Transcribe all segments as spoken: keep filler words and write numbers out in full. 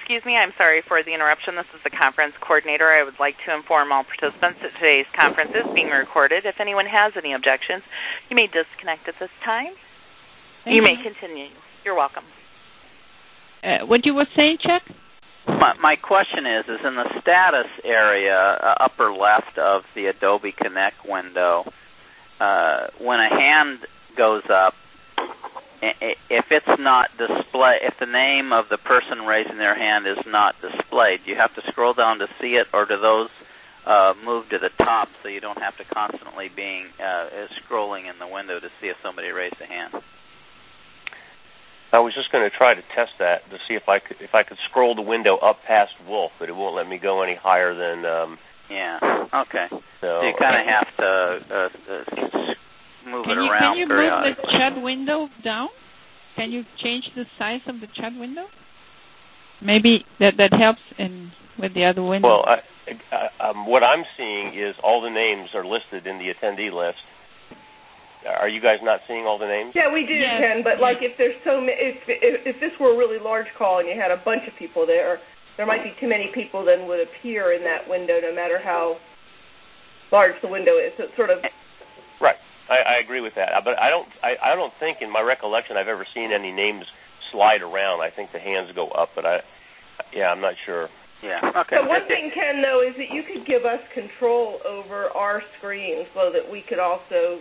Excuse me, I'm sorry for the interruption. This is the conference coordinator. I would like to inform all participants that today's conference is being recorded. If anyone has any objections, you may disconnect at this time. Thank you, you may continue. You're welcome. Uh, what you were saying, Chuck? My, my question is, is in the status area, uh, upper left of the Adobe Connect window, uh, when a hand goes up, if it's not display, if the name of the person raising their hand is not displayed, do you have to scroll down to see it, or do those uh, move to the top so you don't have to constantly being uh, scrolling in the window to see if somebody raised a hand? I was just going to try to test that to see if I could if I could scroll the window up past Wolf, but it won't let me go any higher than. Um, yeah. Okay. So, so you kind of have to uh, uh, move can it you, around Can you move the chat window down? Can you change the size of the chat window? Maybe that that helps in with the other window. Well, I, I, um, what I'm seeing is all the names are listed in the attendee list. Are you guys not seeing all the names? Yeah, we do, yes. Ken. But like, if there's so many, if, if if this were a really large call and you had a bunch of people there, there might be too many people that would appear in that window, no matter how large the window is. So it's sort of right. I, I agree with that, but I don't. I, I don't think, in my recollection, I've ever seen any names slide around. I think the hands go up, but I, yeah, I'm not sure. Yeah. Okay. So one thing, Ken, though, is that you could give us control over our screen so that we could also,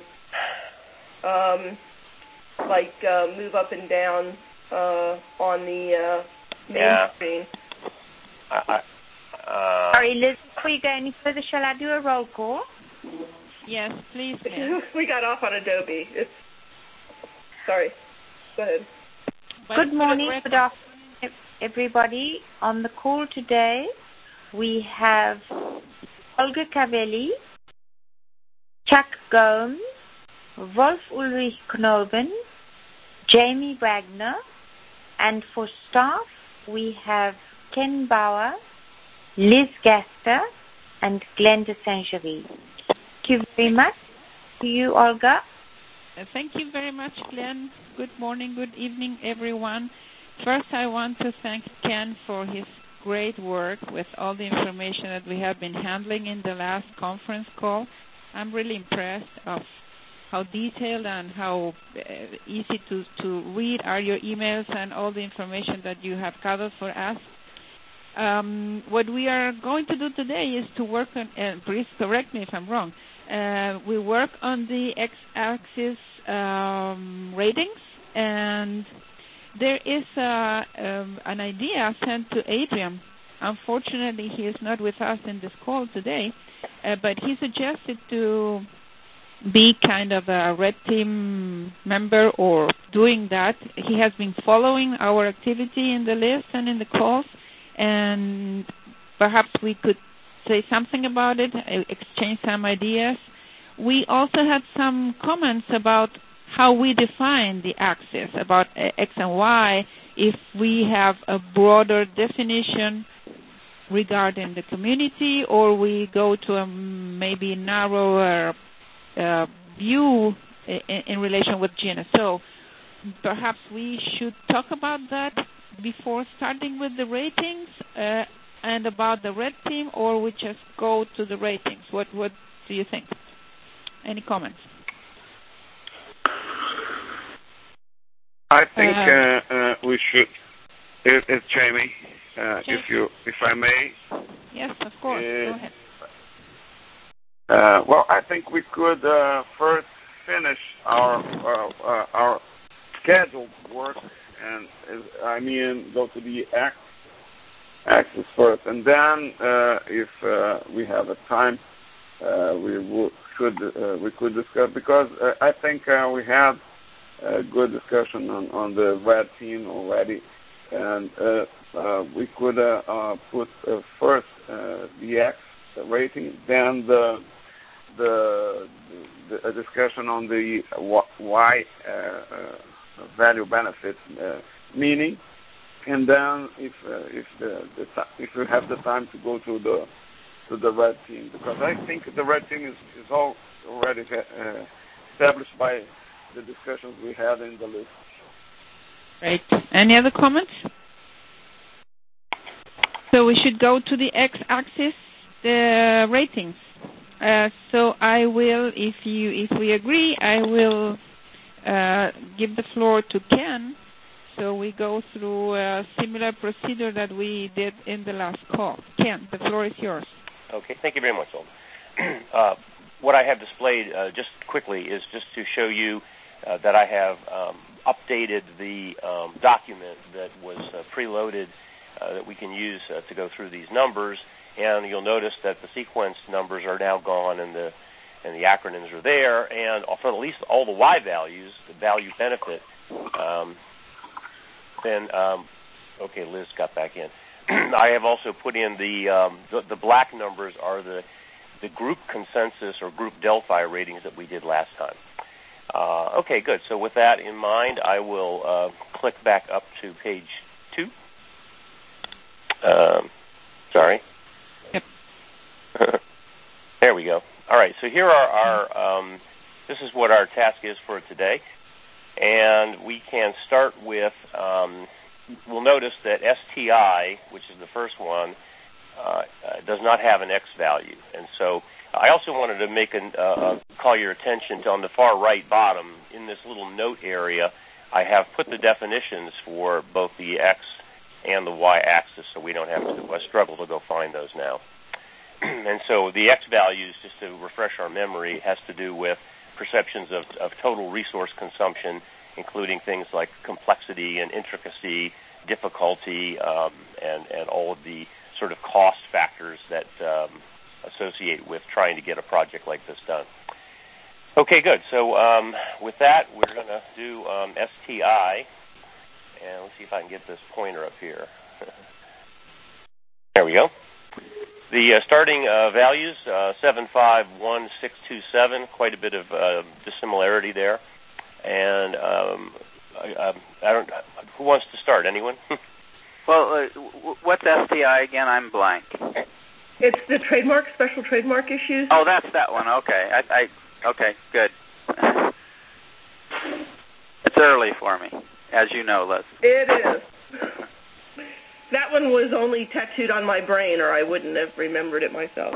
um, like, uh, move up and down uh, on the uh, main yeah. screen. I, I, uh, Sorry, Liz, before you go any further, shall I do a roll call? Yes, please. We got off on Adobe. It's sorry. Go ahead. But good morning, good afternoon, everybody. On the call today, we have Olga Cavelli, Chuck Gomes, Wolf Ulrich Knoben, Jamie Wagner, and for staff, we have Ken Bauer, Liz Gaster, and Glenda Saint-Gery. Thank you very much to you, Olga. Uh, thank you very much, Glenn. Good morning, good evening, everyone. First, I want to thank Ken for his great work with all the information that we have been handling in the last conference call. I'm really impressed of how detailed and how uh, easy to, to read are your emails and all the information that you have gathered for us. Um, what we are going to do today is to work on, uh, please correct me if I'm wrong, Uh, we work on the x-axis um, ratings, and there is uh, um, an idea sent to Adrian. Unfortunately, he is not with us in this call today, uh, but he suggested to be kind of a red team member or doing that. He has been following our activity in the list and in the calls, and perhaps we could say something about it, exchange some ideas. We also had some comments about how we define the axis, about X and Y, if we have a broader definition regarding the community, or we go to a maybe narrower uh, view in, in relation with G N S O. Perhaps we should talk about that before starting with the ratings, uh, and about the red team, or we just go to the ratings? What what do you think? Any comments? I think uh, uh, we should. It, it's Jamie. Uh, if you, if I may. Yes, of course. Uh, go ahead. Uh, well, I think we could uh, first finish our uh, uh, our scheduled work, and uh, I mean go to the X axis first, and then uh, if uh, we have a time, uh, we will, should uh, we could discuss, because uh, I think uh, we had a good discussion on, on the red team already, and uh, uh, we could uh, uh, put uh, first uh, the X rating, then the the, the a discussion on the Y uh, uh, value benefit uh, meaning. And then, if uh, if the, the if we have the time to go to the to the red team, because I think the red team is, is all already uh, established by the discussions we had in the list. Great. Any other comments? So we should go to the x-axis, the ratings. Uh, so I will, if you, if we agree, I will uh, give the floor to Ken. So we go through a similar procedure that we did in the last call. Ken, the floor is yours. Okay, thank you very much, Olga. uh, what I have displayed uh, just quickly is just to show you uh, that I have um, updated the um, document that was uh, preloaded uh, that we can use uh, to go through these numbers. And you'll notice that the sequence numbers are now gone and the and the acronyms are there. And for at least all the Y values, the value benefit, um, then, um, okay, Liz got back in. I have also put in the, um, the the black numbers are the the group consensus or group Delphi ratings that we did last time. Uh, okay, good. So with that in mind, I will uh, click back up to page two. Um, sorry. Yep. There we go. All right. So here are our. Um, this is what our task is for today, and we can start with. Um, we'll notice that S T I, which is the first one, uh, uh, does not have an X value, and so I also wanted to make an, uh, call your attention to on the far right bottom in this little note area. I have put the definitions for both the X and the Y-axis, so we don't have to uh, struggle to go find those now. And so the X values, just to refresh our memory, has to do with perceptions of, of total resource consumption, including things like complexity and intricacy, difficulty, um, and, and all of the sort of cost factors that um, associate with trying to get a project like this done. Okay, good. So um, with that, we're going to do um, S T I. And let's see if I can get this pointer up here. There we go. The uh, starting uh, values, uh, seven five one six two seven, quite a bit of uh, dissimilarity there. And um, I, I don't. Who wants to start? Anyone? Well, uh, what's S T I again? I'm blank. It's the trademark, special trademark issues. Oh, that's that one. Okay. I, I okay, good. It's early for me, as you know, Liz. It is. That one was only tattooed on my brain, or I wouldn't have remembered it myself.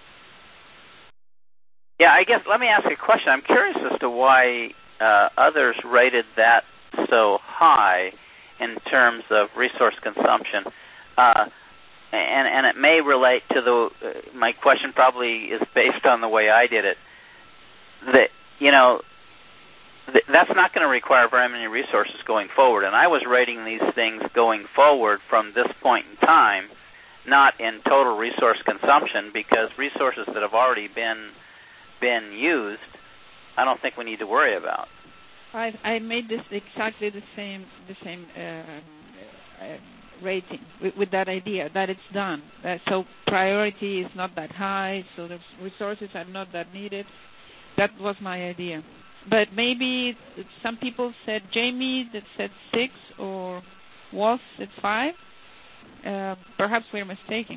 Yeah, I guess, let me ask you a question. I'm curious as to why uh, others rated that so high in terms of resource consumption. Uh, and, and it may relate to the, uh, my question probably is based on the way I did it. That, you know, th- that's not going to require very many resources going forward. And I was rating these things going forward from this point in time, not in total resource consumption, because resources that have already been been used, I don't think we need to worry about. I I made this exactly the same the same uh, uh, rating with, with that idea that it's done. Uh, so priority is not that high, so the resources are not that needed. That was my idea. But maybe some people said, Jamie that said six, or Wolf said five. Uh, perhaps we're mistaken.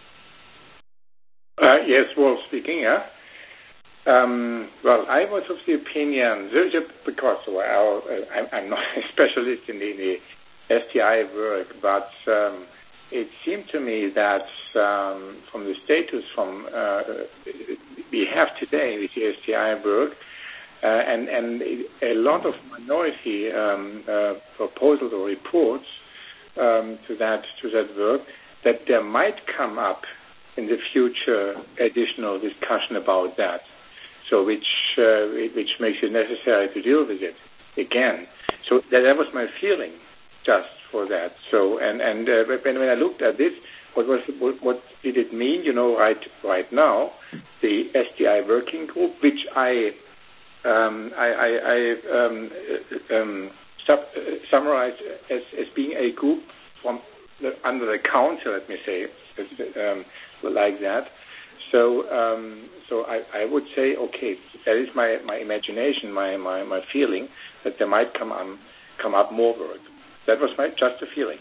Uh, yes, Wolf speaking, yeah. Um, well, I was of the opinion, because well, I'm not a specialist in the, in the S T I work, but um, it seemed to me that um, from the status from uh, we have today with the S T I work, uh, and, and a lot of minority um, uh, proposals or reports um, to that to that work, that there might come up in the future additional discussion about that. So which uh, which makes it necessary to deal with it again. So that, that was my feeling, just for that. So and and uh, when when I looked at this, what was what, what did it mean? You know, right right now, the S T I working group, which I um, I, I, I um, um, sub, uh, summarized as as being a group from the, under the council, let me say, um, like that. So, um, so I, I would say, okay, that is my, my imagination, my, my, my feeling that there might come um, come up more work. That was my just a feeling.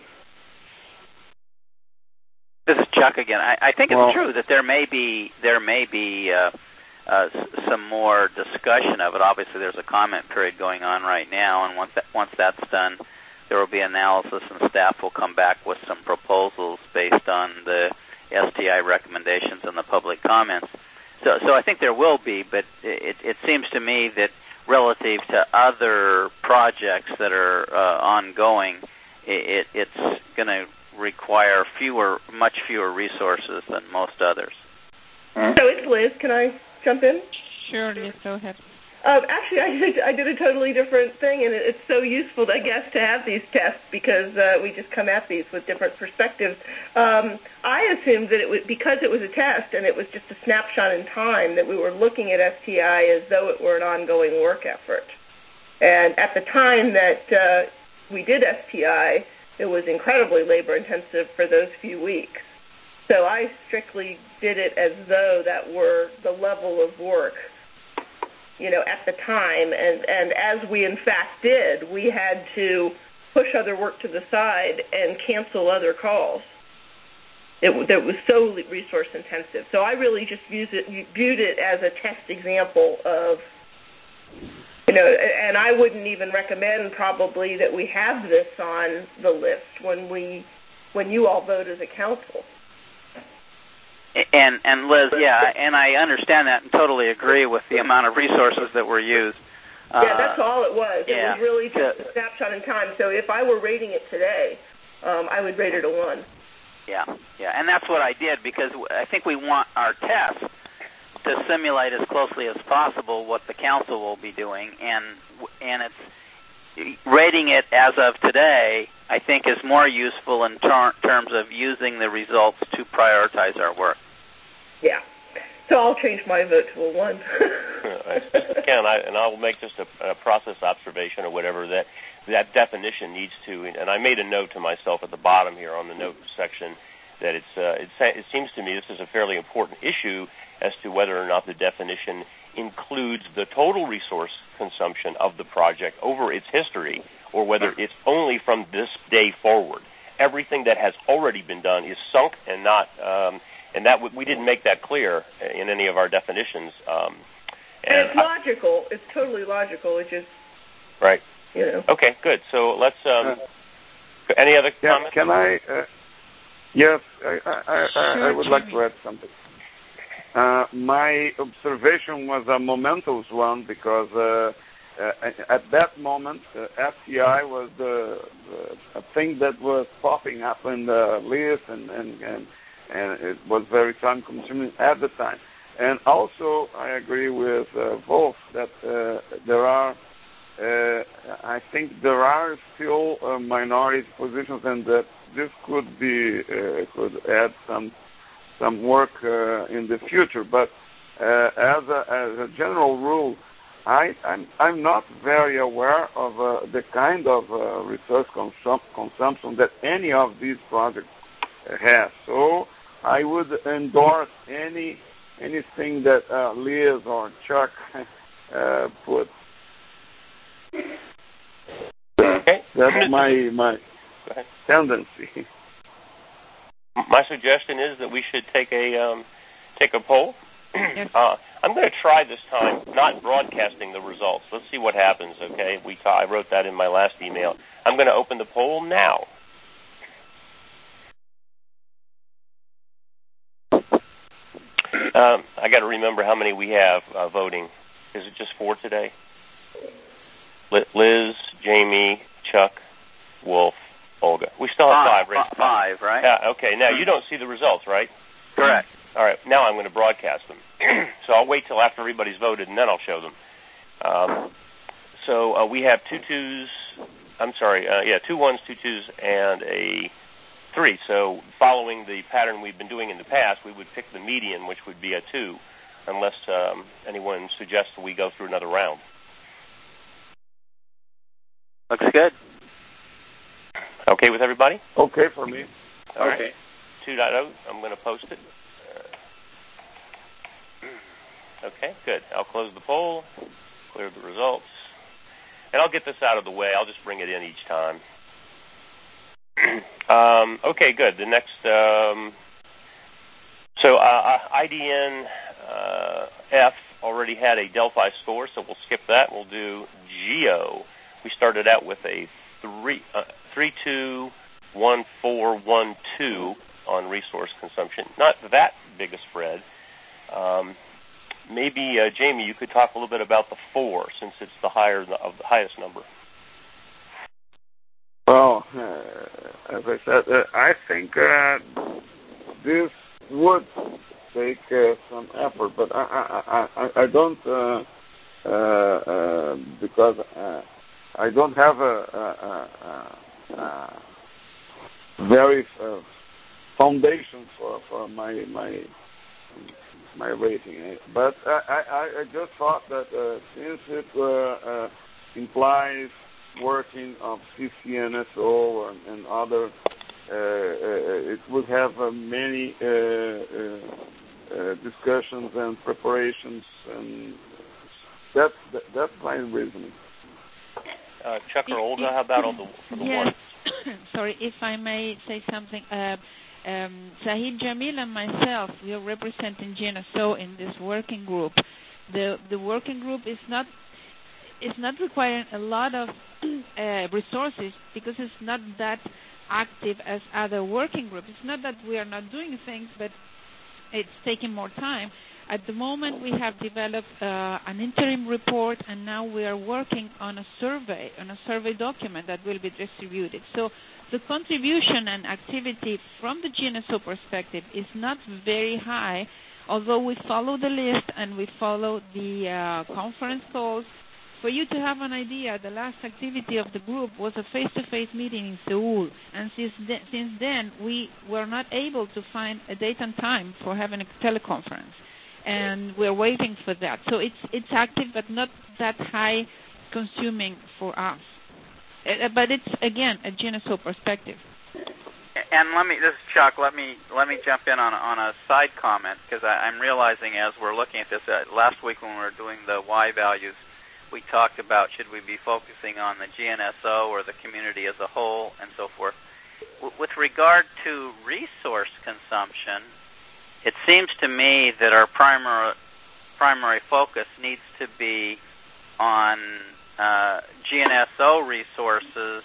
This is Chuck again. I, I think well, it's true that there may be there may be uh, uh, some more discussion of it. Obviously, there's a comment period going on right now, and once that, once that's done, there will be analysis, and staff will come back with some proposals based based on the S T I recommendations and the public comments. So, so I think there will be, but it, it seems to me that relative to other projects that are uh, ongoing, it, it's going to require fewer, much fewer resources than most others. So it's Liz. Can I jump in? Sure, Liz, go ahead. Um, actually, I did, I did a totally different thing, and it's so useful, I guess, to have these tests because uh, we just come at these with different perspectives. Um, I assumed that it was, because it was a test and it was just a snapshot in time, that we were looking at S T I as though it were an ongoing work effort. And at the time that uh, we did S T I, it was incredibly labor-intensive for those few weeks. So I strictly did it as though that were the level of work, you know, at the time, and, and as we in fact did, we had to push other work to the side and cancel other calls. It, it was so resource intensive. So I really just viewed it, viewed it as a test example of, you know, and I wouldn't even recommend probably that we have this on the list when we, when you all vote as a council. And, and Liz, yeah, and I understand that and totally agree with the amount of resources that were used. Uh, yeah, that's all it was. It yeah. was really just a snapshot in time. So if I were rating it today, um, I would rate it a one. Yeah, yeah, and that's what I did because I think we want our test to simulate as closely as possible what the council will be doing, and and it's rating it as of today, I think, is more useful in ter- terms of using the results to prioritize our work. Yeah. So I'll change my vote to a one. Ken, I, and I'll make just a, a process observation or whatever that that definition needs to, and I made a note to myself at the bottom here on the note section that it's uh, it, it seems to me this is a fairly important issue as to whether or not the definition includes the total resource consumption of the project over its history, or whether it's only from this day forward. Everything that has already been done is sunk and not, um, and that w- we didn't make that clear in any of our definitions. Um, and, and it's I, logical. It's totally logical. It's just right. You know. Okay, good. So let's. Um, uh, any other yeah, comments? Can I? Uh, yes, I, I, I, sure, I would Jimmy. like to add something. Uh, my observation was a momentous one because uh, uh, at that moment, uh, S T I was the, the a thing that was popping up in the list, and, and, and, and it was very time-consuming at the time. And also, I agree with uh, Wolf that uh, there are, uh, I think there are still uh, minority positions, and that this could be uh, could add some. some work uh, in the future, but uh, as, a, as a general rule, I, I'm, I'm not very aware of uh, the kind of uh, resource consum- consumption that any of these projects has. So I would endorse any anything that uh, Liz or Chuck uh, put. Okay. That's my my tendency. My suggestion is that we should take a um, take a poll. Yes. uh, I'm going to try this time not broadcasting the results. Let's see what happens. Okay, we t- I wrote that in my last email. I'm going to open the poll now. Um, I got to remember how many we have uh, voting. Is it just four today? Liz, Jamie, Chuck, Wolf, Olga. We still have five, five right? Five, right? Yeah, okay. Now, you don't see the results, right? Correct. All right. Now I'm going to broadcast them. So I'll wait till after everybody's voted, and then I'll show them. Um, so uh, we have two twos. I'm sorry. Uh, yeah, two ones, two twos, and a three. So following the pattern we've been doing in the past, we would pick the median, which would be a two, unless um, anyone suggests we go through another round. Looks good. Okay with everybody? Okay for me. All right. Okay. two point oh, I'm going to post it. Okay, good. I'll close the poll, clear the results, and I'll get this out of the way. I'll just bring it in each time. um, okay, good. The next, um, so uh, I D N uh, F already had a Delphi score, so we'll skip that. We'll do Geo. We started out with a three, uh, three two one four one two on resource consumption. Not that big a spread. Um, maybe, uh, Jamie, you could talk a little bit about the four, since it's the higher of the highest number. Well, uh, as I said, uh, I think uh, this would take uh, some effort, but I I, I, I don't uh, uh, uh, because uh, I don't have a, a, a, a very uh, foundation for, for my my my rating. But I, I, I just thought that uh, since it uh, uh, implies working of C C N S O and, and other, uh, uh, it would have uh, many uh, uh, uh, discussions and preparations, and that's that, that's my reasoning. Uh, Chuck or Olga, how about on the, for the yes. one? Sorry, if I may say something. Uh, um, Zahid Jamil and myself, we are representing G N S O in this working group. The the working group is not is not requiring a lot of uh, resources because it's not that active as other working groups. It's not that we are not doing things, but it's taking more time. At the moment, we have developed uh, an interim report, and now we are working on a survey, on a survey document that will be distributed. So the contribution and activity from the G N S O perspective is not very high, although we follow the list and we follow the uh, conference calls. For you to have an idea, the last activity of the group was a face-to-face meeting in Seoul, and since, de- since then, we were not able to find a date and time for having a teleconference. And we're waiting for that. So it's it's active, but not that high consuming for us. Uh, but it's, again, a G N S O perspective. And let me, this is Chuck, let me let me jump in on, on a side comment, because I'm realizing as we're looking at this, uh, last week when we were doing the Y values, we talked about should we be focusing on the G N S O or the community as a whole and so forth. W- with regard to resource consumption, it seems to me that our primary primary focus needs to be on uh, G N S O resources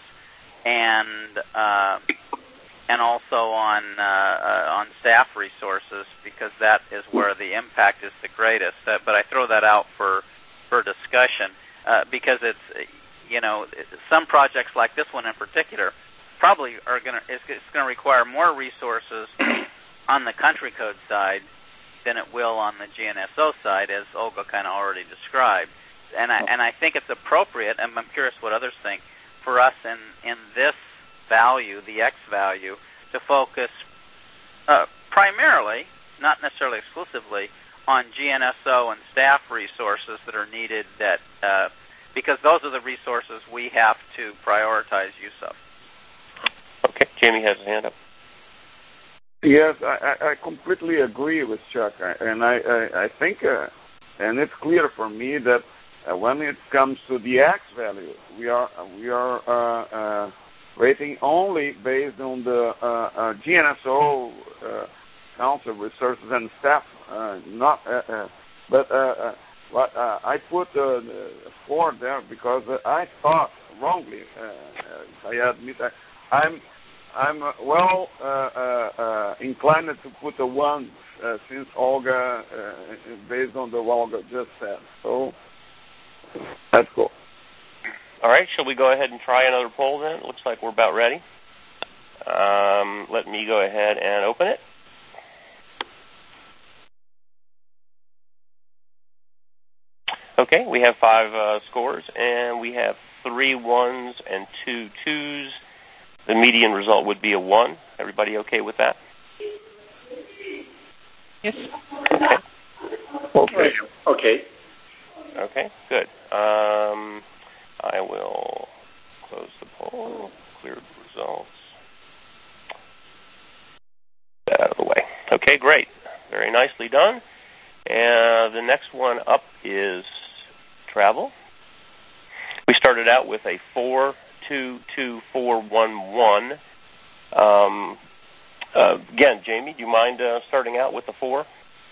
and uh, and also on uh, uh, on staff resources, because that is where the impact is the greatest. Uh, but I throw that out for for discussion uh, because it's, you know, some projects like this one in particular probably are going to it's, it's going to require more resources on the country code side than it will on the G N S O side, as Olga kind of already described. And I and I think it's appropriate, and I'm curious what others think, for us in, in this value, the X value, to focus uh, primarily, not necessarily exclusively, on G N S O and staff resources that are needed, that uh, because those are the resources we have to prioritize use of. Okay, Jamie has a hand up. Yes, I, I completely agree with Chuck, and I, I, I think, uh, and it's clear for me that uh, when it comes to the X value, we are we are uh, uh, rating only based on the uh, uh, G N S O uh, council resources and staff, uh, not. Uh, uh, but uh, uh, what, uh, I put uh, four there because uh, I thought wrongly. Uh, I admit I, I'm. I'm uh, well uh, uh, uh, inclined to put a one uh, since Olga, uh, based on the what Olga just said. So that's cool. All right, shall we go ahead and try another poll then? It looks like we're about ready. Um, let me go ahead and open it. Okay, we have five uh, scores, and we have three ones and two twos. The median result would be a one. Everybody okay with that? Yes. Okay. Okay. Okay. Okay, good. Um, I will close the poll, clear the results. That out of the way. Okay, great. Very nicely done. And the next one up is travel. We started out with a four. Two two four one one. Um, uh, again, Jamie, do you mind uh, starting out with the four?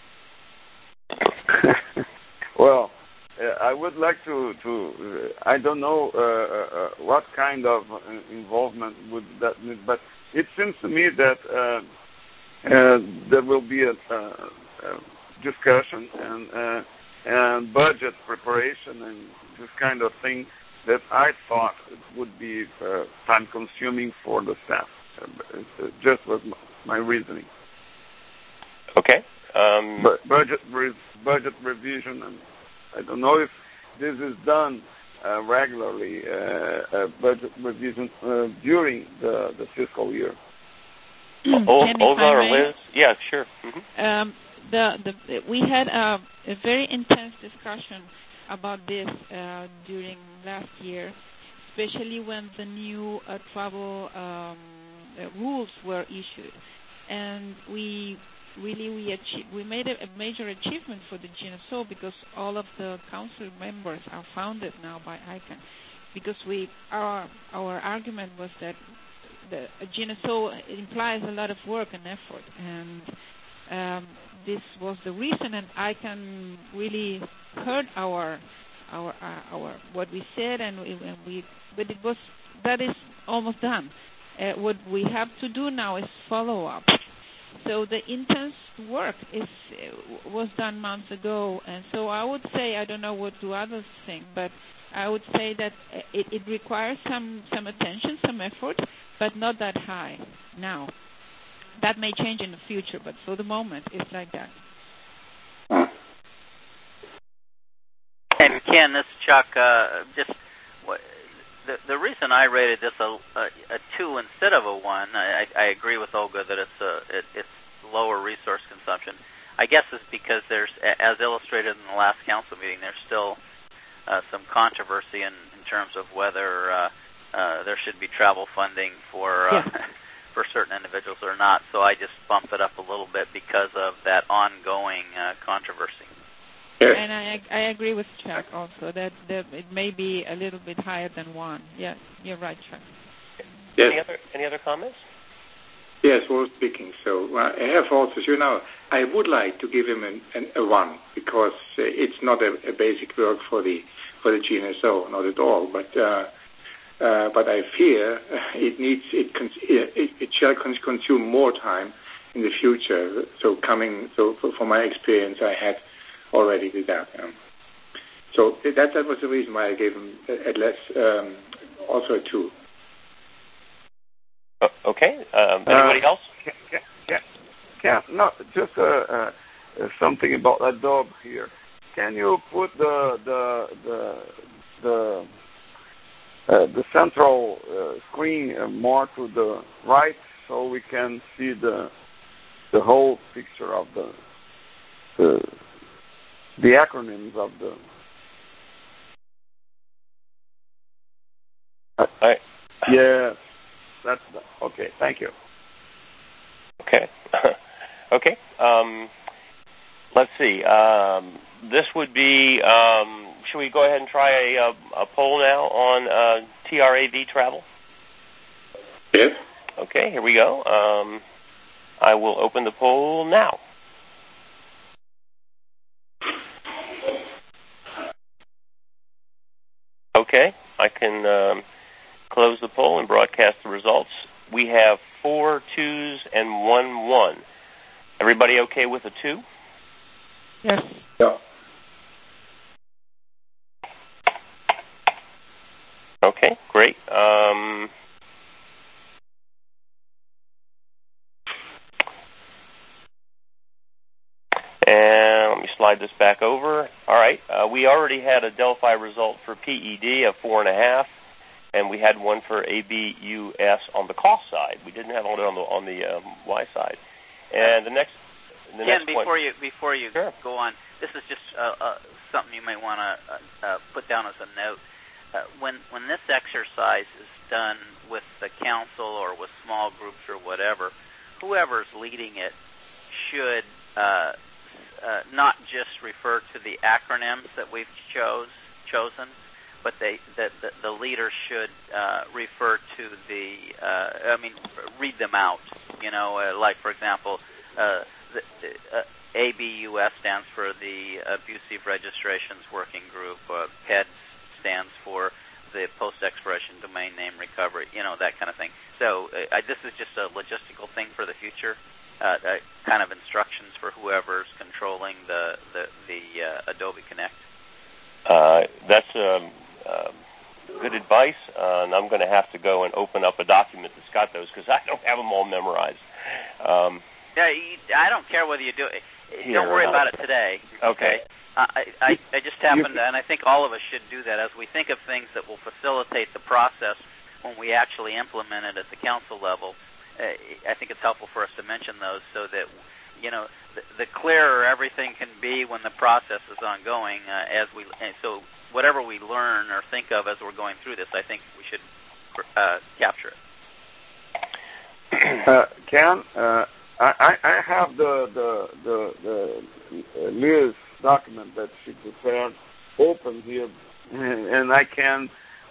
Well, uh, I would like to. to uh, I don't know uh, uh, what kind of involvement would that need, but it seems to me that uh, uh, there will be a, a, a discussion and uh, and budget preparation and this kind of thing that I thought would be uh, time-consuming for the staff. Uh, just was my reasoning. Okay. Um, but budget re- budget revision, and I don't know if this is done uh, regularly. Uh, uh, budget revision uh, during the, the fiscal year. Olga or Liz? Yeah, sure. Mm-hmm. Um, the, the we had a, a very intense discussion about this uh, during last year, especially when the new uh, travel um, uh, rules were issued, and we really we achieved, we made a, a major achievement for the G N S O because all of the council members are founded now by I C A N, because we our our argument was that the G N S O implies a lot of work and effort, and um, this was the reason, and I C A N really heard our our uh, our what we said, and we, and we but it was that is almost done. Uh, what we have to do now is follow up. So the intense work is uh, was done months ago, and so I would say, I don't know what do others think, but I would say that it, it requires some, some attention, some effort, but not that high now. That may change in the future, but for the moment, it's like that. And Ken, this is Chuck. Uh, just what, the the reason I rated this a, a, a two instead of a one, I, I agree with Olga that it's a it, it's lower resource consumption. I guess is because there's, as illustrated in the last council meeting, there's still uh, some controversy in, in terms of whether uh, uh, there should be travel funding for uh, yeah. for certain individuals or not. So I just bumped it up a little bit because of that ongoing uh, controversy. And I I agree with Chuck also that, that it may be a little bit higher than one. Yes, you're right, Chuck. Yes. Any other any other comments? Yes, well speaking. So uh, I have also, you know, I would like to give him an, an, a one because uh, it's not a, a basic work for the for the G N S O, not at all. But uh, uh, but I fear it needs it cons- it, it shall consume more time in the future. So coming so for, for my experience, I had. Already with that. Um, so that that was the reason why I gave him at less, um, also a two. Uh, okay. Um, anybody uh, else? Yeah, yeah, yeah. No, just uh, uh, something about Adobe here. Can you put the the the the, uh, the central uh, screen uh, more to the right so we can see the the whole picture of the the the acronyms of the. Uh, right. Yes, that's the, okay. Thank you. Okay. okay. Um, let's see. Um, this would be. Um, should we go ahead and try a, a, a poll now on uh, T R A V travel? Yes. Okay. Here we go. Um, I will open the poll now. Okay, I can um, close the poll and broadcast the results. We have four twos and one one. Everybody okay with a two? Yes. Yeah. Okay, great. Um, and let me slide this back over. All right, uh, we already had a Delphi result for P E D of four and a half, and we had one for A B U S on the cost side. We didn't have one on the on the um, Y side. And the next, the Ken, next before one, you before you sure. go on, this is just uh, uh, something you might want to uh, uh, put down as a note. Uh, when when this exercise is done with the council or with small groups or whatever, whoever's leading it should uh, uh, not just refer to the acronyms that we've chose chosen, but they that the, the leader should uh, refer to the uh, I mean read them out. You know, uh, like for example, uh, the, uh, A B U S stands for the Abusive Registrations Working Group. Uh, P E D stands for the Post-Expiration Domain Name Recovery. You know, that kind of thing. So uh, I, this is just a logistical thing for the future. uh, uh, kind of instructions for whoever's controlling the the, the uh, Adobe Connect? Uh, that's um, uh, good advice, uh, and I'm going to have to go and open up a document that's got those because I don't have them all memorized. Um, yeah, you, I don't care whether you do it. Here, don't worry uh, about it today. Okay. okay? Uh, I, I, I just happened to, and I think all of us should do that as we think of things that will facilitate the process when we actually implement it at the council level. Uh, I think it's helpful for us to mention those so that, you know, the, the clearer everything can be when the process is ongoing. Uh, as we, and so whatever we learn or think of as we're going through this, I think we should uh, capture it. Uh, Ken, uh, I, I have the the the, the Liz document that she prepared open here, and I can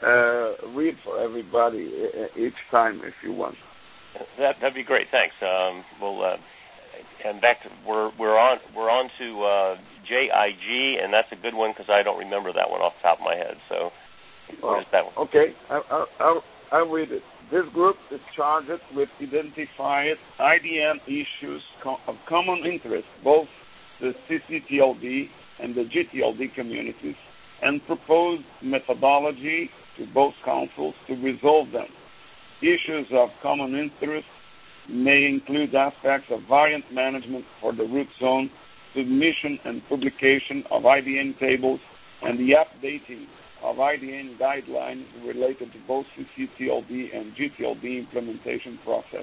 uh, read for everybody each time if you want. That that'd be great. Thanks. Um, well, uh, and back to we're we're on we're on to uh, J I G, and that's a good one because I don't remember that one off the top of my head. So, what well, is that one? Okay, I, I, I'll I'll read it. This group is charged with identifying I D N issues of common interest, both the C C T L D and the G T L D communities, and propose methodology to both councils to resolve them. Issues of common interest may include aspects of variant management for the root zone, submission and publication of I D N tables, and the updating of I D N guidelines related to both C C T L D and G T L D implementation processes.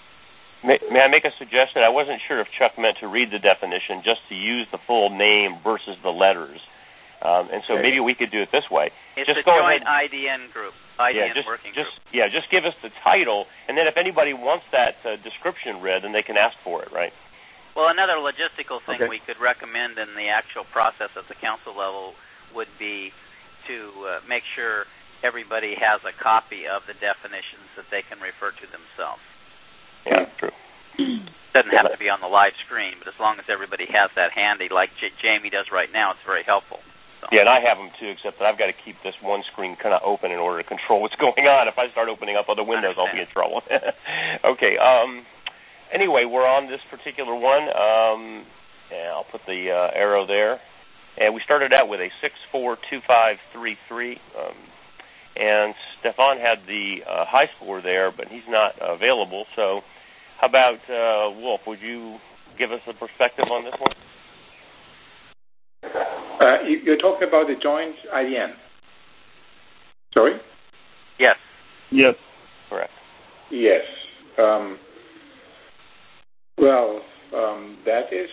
May, may I make a suggestion? I wasn't sure if Chuck meant to read the definition, just to use the full name versus the letters. Um, and so okay. Maybe we could do it this way. It's just a go joint ahead. I D N group, I D N yeah, just, working just, group. Yeah, just give us the title, and then if anybody wants that uh, description read, then they can ask for it, right? Well, another logistical thing okay. we could recommend in the actual process at the council level would be to uh, make sure everybody has a copy of the definitions that they can refer to themselves. Yeah, true. Doesn't have to be on the live screen, but as long as everybody has that handy, like J- Jamie does right now, it's very helpful. So. Yeah, and I have them too, except that I've got to keep this one screen kind of open in order to control what's going on. If I start opening up other windows, I'll be in trouble. Okay. Um, anyway, we're on this particular one. Um, yeah, I'll put the uh, arrow there. And we started out with a six four two five three three. Um, and Stefan had the uh, high score there, but he's not available. So how about, uh, Wolf, would you give us a perspective on this one? Uh, you, you're talking about the joint I D N. Sorry? Yes. Yes. Correct. Yes. Um, well, um, that is...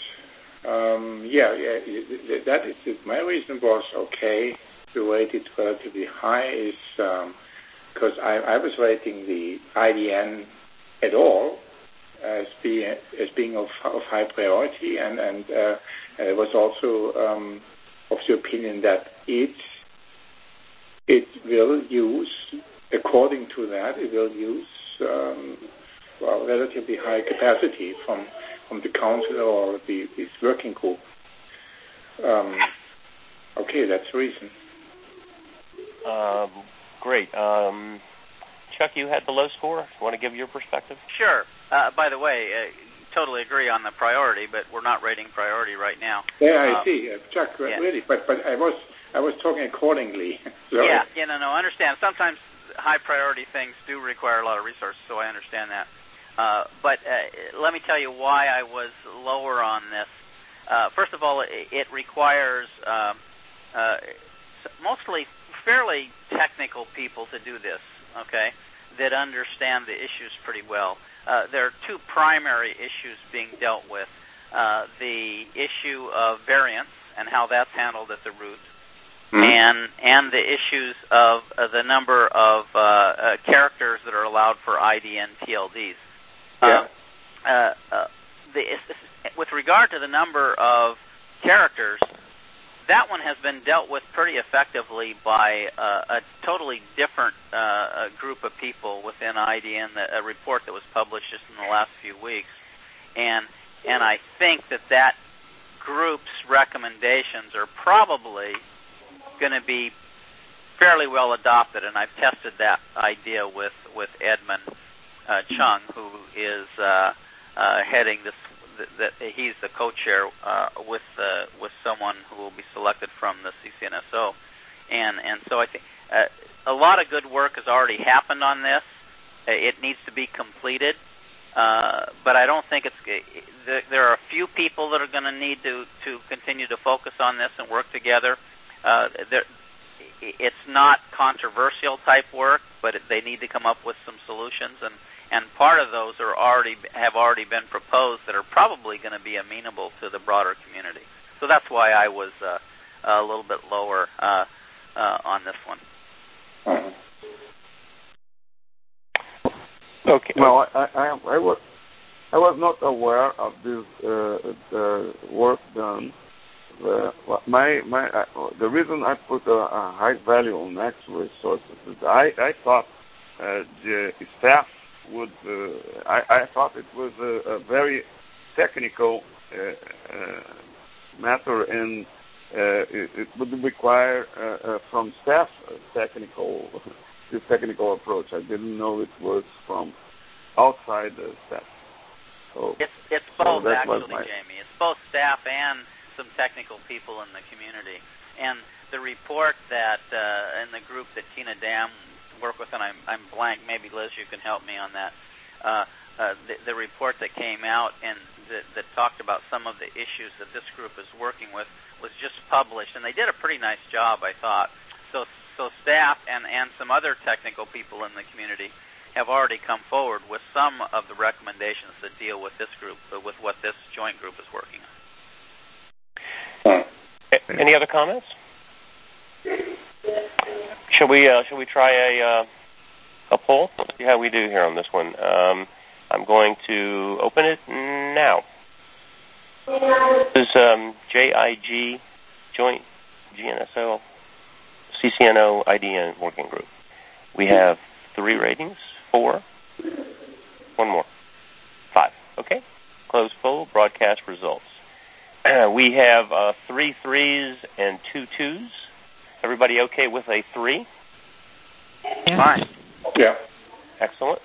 Um, yeah, yeah, that is, my reason was okay to rate it relatively high is because um, I, I was rating the I D N at all as being as being of, of high priority, and and uh, I was also um, of the opinion that it it will use, according to that, it will use um, well relatively high capacity from. from the council or the this working group. Um, okay, that's the reason. Um, great. Um, Chuck, you had the low score. You want to give your perspective? Sure. Uh, by the way, uh, totally agree on the priority, but we're not rating priority right now. Yeah, I um, see, uh, Chuck. Yeah. Really, but but I was I was talking accordingly. Sorry. Yeah, yeah, no, no. I understand. Sometimes high priority things do require a lot of resources, so I understand that. Uh, but uh, let me tell you why I was lower on this. Uh, first of all, it, it requires um, uh, mostly fairly technical people to do this, okay, that understand the issues pretty well. Uh, there are two primary issues being dealt with. Uh, the issue of variance and how that's handled at the root, mm-hmm. and and the issues of uh, the number of uh, uh, characters that are allowed for I D N T L Ds. Yeah. Uh, uh, uh, the, with regard to the number of characters, that one has been dealt with pretty effectively by uh, a totally different uh, group of people within I D N, a report that was published just in the last few weeks. And and I think that that group's recommendations are probably going to be fairly well adopted, and I've tested that idea with, with Edmund Uh, Chung, who is uh, uh, heading this. That he's the co-chair uh, with uh, with someone who will be selected from the C C N S O, and and so I think uh, a lot of good work has already happened on this. It needs to be completed, uh, but I don't think it's. It, there are a few people that are going to need to to continue to focus on this and work together. Uh, there, it's not controversial type work, but they need to come up with some solutions, and. And part of those are already have already been proposed that are probably going to be amenable to the broader community. So that's why I was uh, a little bit lower uh, uh, on this one. Okay. Well, I, I, I was I was not aware of this uh, the work done. The, my my uh, the reason I put a, a high value on natural resources is I I thought uh, the staff would uh, I, I thought it was a, a very technical uh, uh, matter, and uh, it, it would require uh, uh, from staff a technical this technical approach. I didn't know it was from outside the staff. So it's it's so both actually, my... Jamie. It's both staff and some technical people in the community. And the report that uh, in the group that Tina Dam work with, and I'm, I'm blank. Maybe Liz, you can help me on that. Uh, uh, the, the report that came out and that, that talked about some of the issues that this group is working with was just published, and they did a pretty nice job, I thought. So, so staff and, and some other technical people in the community have already come forward with some of the recommendations that deal with this group, uh, with what this joint group is working on. Any other comments? Shall we uh, shall we try a uh, a poll? Let's see how we do here on this one. Um, I'm going to open it now. This is um, J I G, Joint G N S O, C C N O, I D N Working Group. We have three ratings, four, one more, five. Okay, close poll, broadcast results. We have uh, three threes and two twos. Everybody okay with a three? Yeah. Fine. Yeah. Excellent.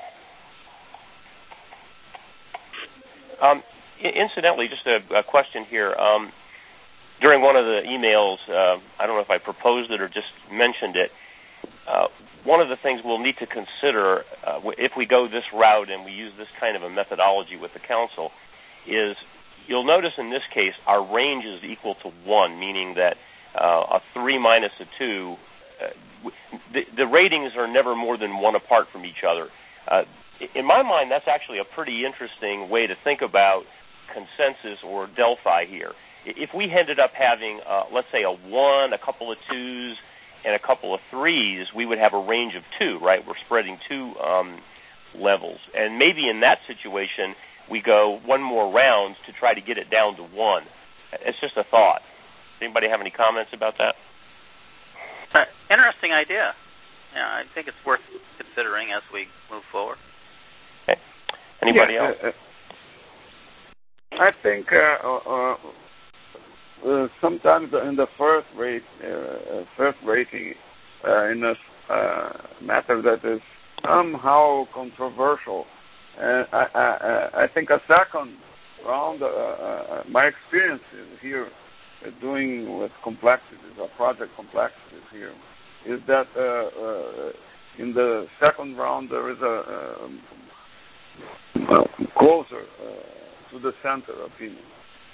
Um, incidentally, just a, a question here. Um, during one of the emails, uh, I don't know if I proposed it or just mentioned it, uh, one of the things we'll need to consider uh, if we go this route and we use this kind of a methodology with the council is you'll notice in this case our range is equal to one, meaning that uh, a three minus a two, uh, the, the ratings are never more than one apart from each other. Uh, in my mind, that's actually a pretty interesting way to think about consensus or Delphi here. If we ended up having, uh, let's say, a one, a couple of twos, and a couple of threes, we would have a range of two, right? We're spreading two um, levels. And maybe in that situation, we go one more round to try to get it down to one. It's just a thought. Anybody have any comments about that? Uh, interesting idea. Yeah, I think it's worth considering as we move forward. Okay. Anybody yeah, else? Uh, I think uh, uh, uh, sometimes in the first rate, uh, first rating, uh, in a uh, matter that is somehow controversial, uh, I, I, I think a second round, uh, uh, my experience here uh, doing with complexities, or project complexities here, is that uh, uh, in the second round there is a um, uh, closer uh, to the center opinion.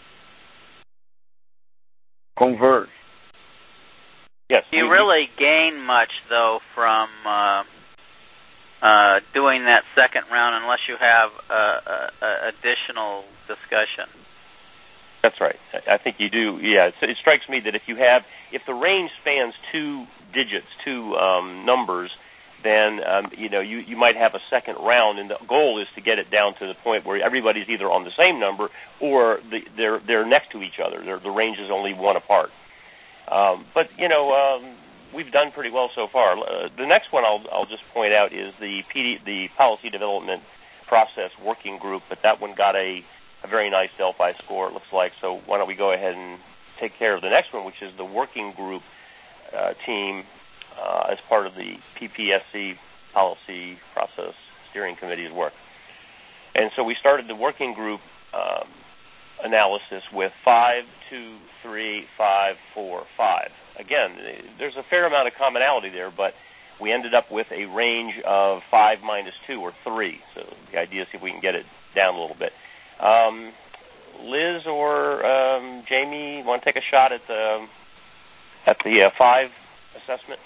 Converge. Yes. Do you really gain much, though, from uh, uh, doing that second round unless you have uh, uh, additional discussion? That's right. I think you do. Yeah, it, it strikes me that if you have, if the range spans two digits, two um, numbers, then um, you know you, you might have a second round, and the goal is to get it down to the point where everybody's either on the same number or the, they're they're next to each other. They're, the range is only one apart. Um, but you know um, we've done pretty well so far. Uh, the next one I'll I'll just point out is the P D, the Policy Development Process Working Group, but that one got a, a very nice Delphi score, it looks like. So why don't we go ahead and take care of the next one, which is the Working Group uh, team. Uh, as part of the P P S C Policy Process Steering Committee's work. And so we started the working group um, analysis with five, two, three, five, four, five. Again, there's a fair amount of commonality there, but we ended up with a range of five minus two, or three. So the idea is see if we can get it down a little bit. Um, Liz or um, Jamie, want to take a shot at the at the uh, five assessment?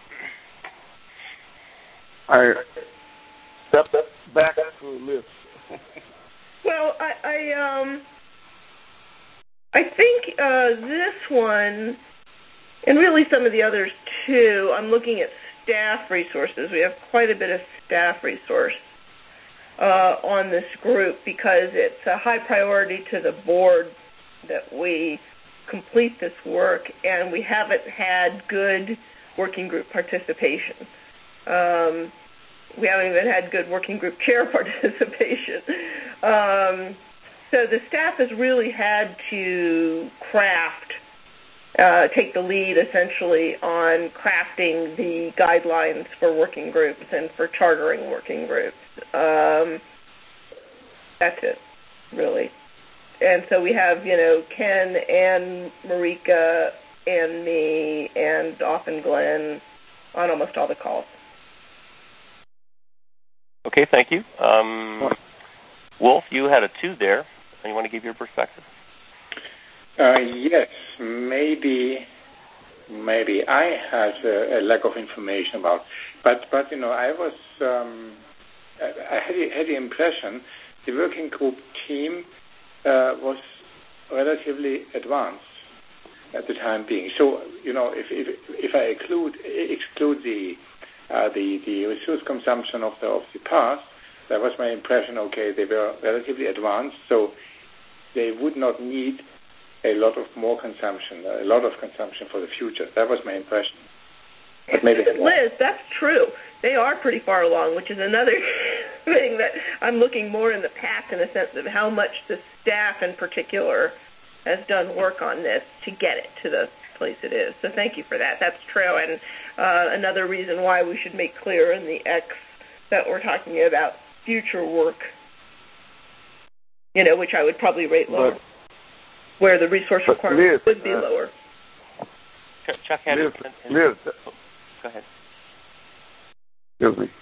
I step back to Liz. Well, I, I um, I think uh, this one, and really some of the others too. I'm looking at staff resources. We have quite a bit of staff resource uh, on this group because it's a high priority to the board that we complete this work, and we haven't had good working group participation. Um, we haven't even had good working group chair participation. Um, so the staff has really had to craft, uh, take the lead essentially on crafting the guidelines for working groups and for chartering working groups. Um, that's it, really. And so we have, you know, Ken and Marika and me and often Glenn on almost all the calls. Okay, thank you. Um, Wolf, you had a two there. You want to give your perspective? Uh, yes, maybe, maybe I had a, a lack of information about, but but you know I was um, I had, had the impression the working group team uh, was relatively advanced at the time being. So you know if if, if I exclude exclude the uh, the the resource consumption of the of the past, that was my impression. Okay, they were relatively advanced, so they would not need a lot of more consumption, a lot of consumption for the future. That was my impression. But maybe Liz, that's true. They are pretty far along, which is another thing that I'm looking more in the past in a sense of how much the staff in particular has done work on this to get it to the place it is. So thank you for that. That's true. And uh, another reason why we should make clear in the X that we're talking about future work, you know, which I would probably rate lower, but, where the resource requirement would be uh, lower. Chuck had Liz, it. Liz. Oh, go ahead. Excuse me.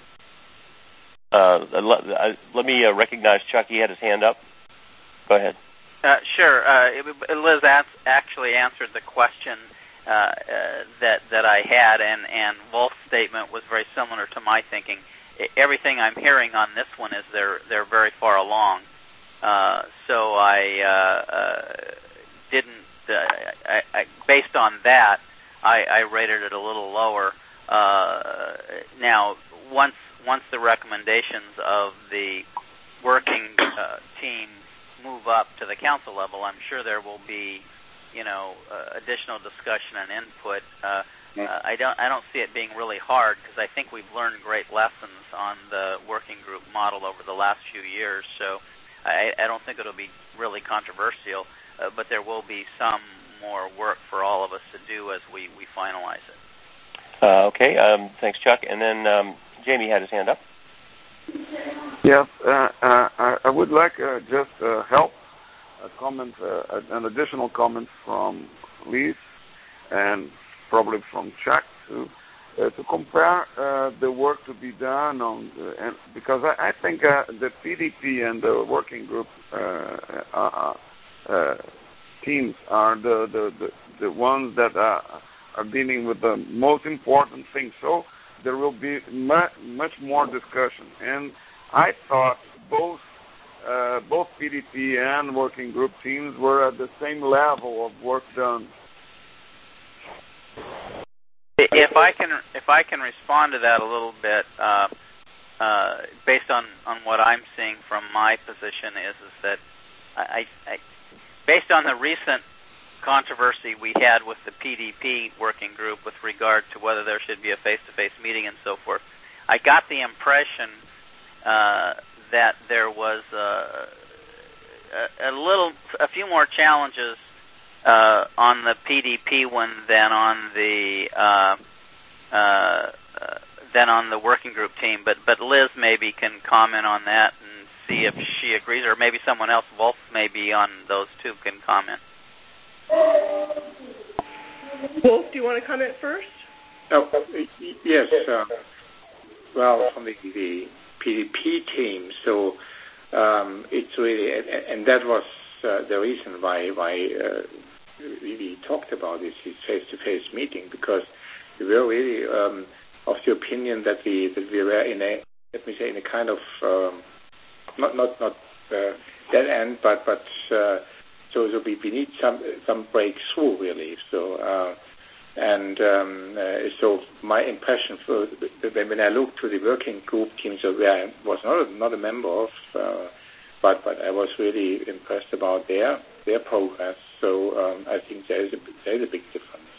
Uh, let, uh, let me uh, recognize Chuck. He had his hand up. Go ahead. Uh, sure. Uh, it, Liz actually answered the question uh, uh, that that I had, and, and Wolf's statement was very similar to my thinking. Everything I'm hearing on this one is they're they're very far along. Uh, so I uh, uh, didn't, uh, I, I, based on that, I, I rated it a little lower. Uh, now, once once the recommendations of the working uh, team move up to the council level, I'm sure there will be, you know, uh, additional discussion and input. Uh, uh, I don't I don't see it being really hard because I think we've learned great lessons on the working group model over the last few years. So I, I don't think it'll be really controversial, uh, but there will be some more work for all of us to do as we, we finalize it. Uh, okay, um, thanks, Chuck. And then um, Jamie had his hand up. Yes, uh, uh, I would like uh, just uh, help a comment, uh, an additional comment from Liz and probably from Chuck to uh, to compare uh, the work to be done on, the, and because I, I think uh, the P D P and the working group uh, uh, uh, teams are the, the, the, the ones that are, are dealing with the most important things. So there will be much, much more discussion. And I thought both uh, both P D P and working group teams were at the same level of work done. If I can, if I can respond to that a little bit, uh, uh, based on, on what I'm seeing from my position, is is that I, I, based on the recent controversy we had with the P D P working group with regard to whether there should be a face-to-face meeting and so forth, I got the impression uh, that there was a, a, a little, a few more challenges uh, on the P D P one than on the uh, uh, uh, than on the working group team. But but Liz maybe can comment on that and see if she agrees, or maybe someone else, Wolf, maybe on those two can comment. Wolf, do you want to comment first? Oh, yes. Uh, well, from the, the P D P team, so um, it's really, and, and that was uh, the reason why why uh, we, we talked about this, this face-to-face meeting, because we were really um, of the opinion that we that we were in a, let me say, in a kind of um, not not not uh, dead end, but but uh, so so we, we need some some breakthrough really. So. Uh, And um, uh, so my impression for when I looked to the working group teams where I was not a, not a member of, uh, but but I was really impressed about their their progress. So um, I think there is a there is a big difference.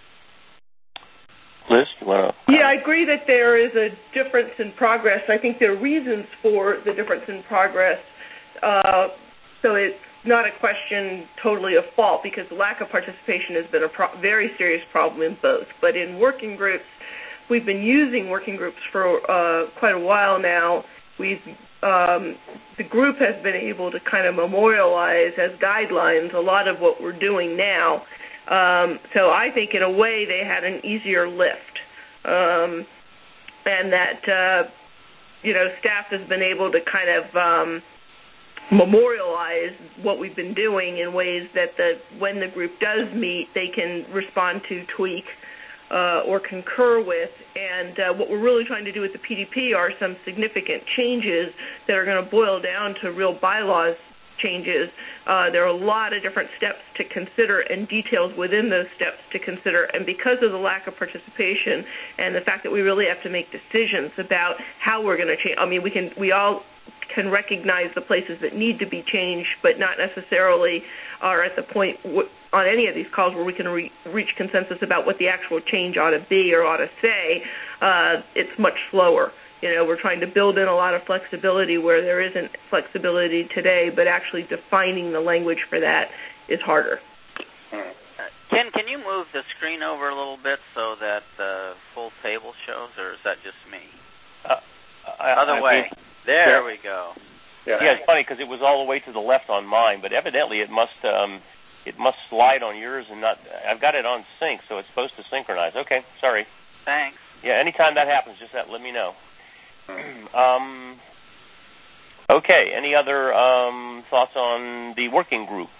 Liz, you want to? Yeah, I agree that there is a difference in progress. I think there are reasons for the difference in progress. Uh, so it's not a question totally of fault, because the lack of participation has been a pro- very serious problem in both. But in working groups, we've been using working groups for uh, quite a while now. We've um, the group has been able to kind of memorialize as guidelines a lot of what we're doing now. Um, so I think in a way they had an easier lift, um, and that uh, you know staff has been able to kind of um, memorialize what we've been doing in ways that the when the group does meet, they can respond to, tweak, uh, or concur with. And uh, what we're really trying to do with the P D P are some significant changes that are going to boil down to real bylaws changes. Uh, there are a lot of different steps to consider and details within those steps to consider. And because of the lack of participation and the fact that we really have to make decisions about how we're going to change, I mean, we can we all can recognize the places that need to be changed, but not necessarily are at the point w- on any of these calls where we can re- reach consensus about what the actual change ought to be or ought to say. Uh, it's much slower. You know, we're trying to build in a lot of flexibility where there isn't flexibility today, but actually defining the language for that is harder. Uh, Ken, can you move the screen over a little bit so that the full table shows, or is that just me? Uh, I, Other I way. mean, there yeah. we go. Yeah, yeah, it's funny because it was all the way to the left on mine, but evidently it must um, it must slide on yours and not. I've got it on sync, so it's supposed to synchronize. Okay, sorry. Thanks. Yeah, anytime that happens, just let, let me know. um, okay, any other um, thoughts on the working group?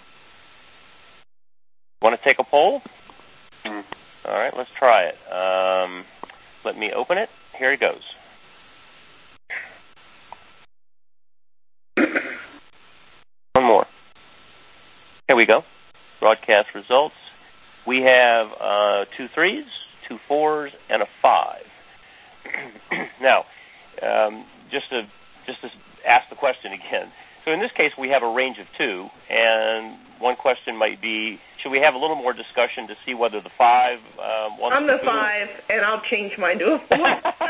Want to take a poll? Mm. All right, let's try it. Um, let me open it. Here it goes. One more. Here we go. Broadcast results. We have uh, two threes, two fours, and a five. Now, um, just to just to ask the question again. So in this case, we have a range of two, and one question might be: should we have a little more discussion to see whether the five? Um, wants I'm the to five, and I'll change mine to a four.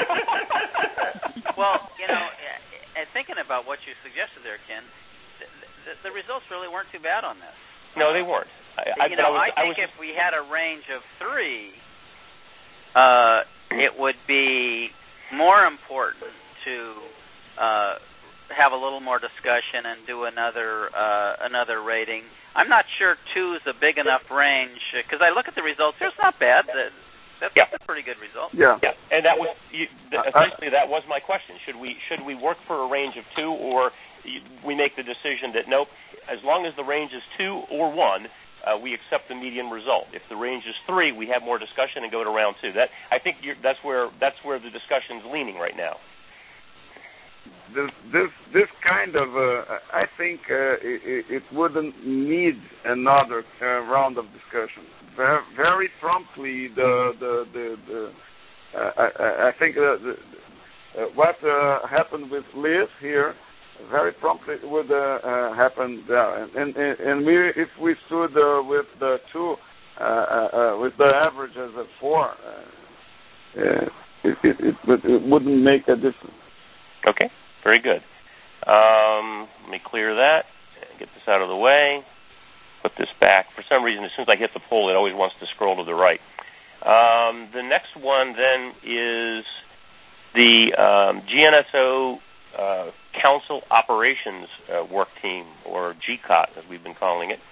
Well, you know, and thinking about what you suggested there, Ken, the, the, the results really weren't too bad on this. No, they weren't. I, you know, I, was, I think I was if we had a range of three, uh, it would be more important to uh, have a little more discussion and do another uh, another rating. I'm not sure two is a big enough range because I look at the results. It's not bad. That's yeah. a pretty good result. Yeah, yeah. And that was you, essentially that was my question. Should we should we work for a range of two, or we make the decision that nope, as long as the range is two or one, uh, we accept the median result. If the range is three, we have more discussion and go to round two. That I think you're, that's where that's where the discussion's leaning right now. This this this kind of uh, I think uh, it, it wouldn't need another uh, round of discussion. Very, very promptly, the the the, the uh, I, I think uh, the, uh, what uh, happened with Liz here very promptly would uh, uh, happen there. And, and and we if we stood uh, with the two uh, uh, with the average as a four, uh, uh, it, it, it, it wouldn't make a difference. Okay. Very good. Um, let me clear that. Get this out of the way. Put this back. For some reason, as soon as I hit the poll, it always wants to scroll to the right. Um, the next one then is the um, G N S O uh, Council Operations uh, Work Team, or G C O T, as we've been calling it.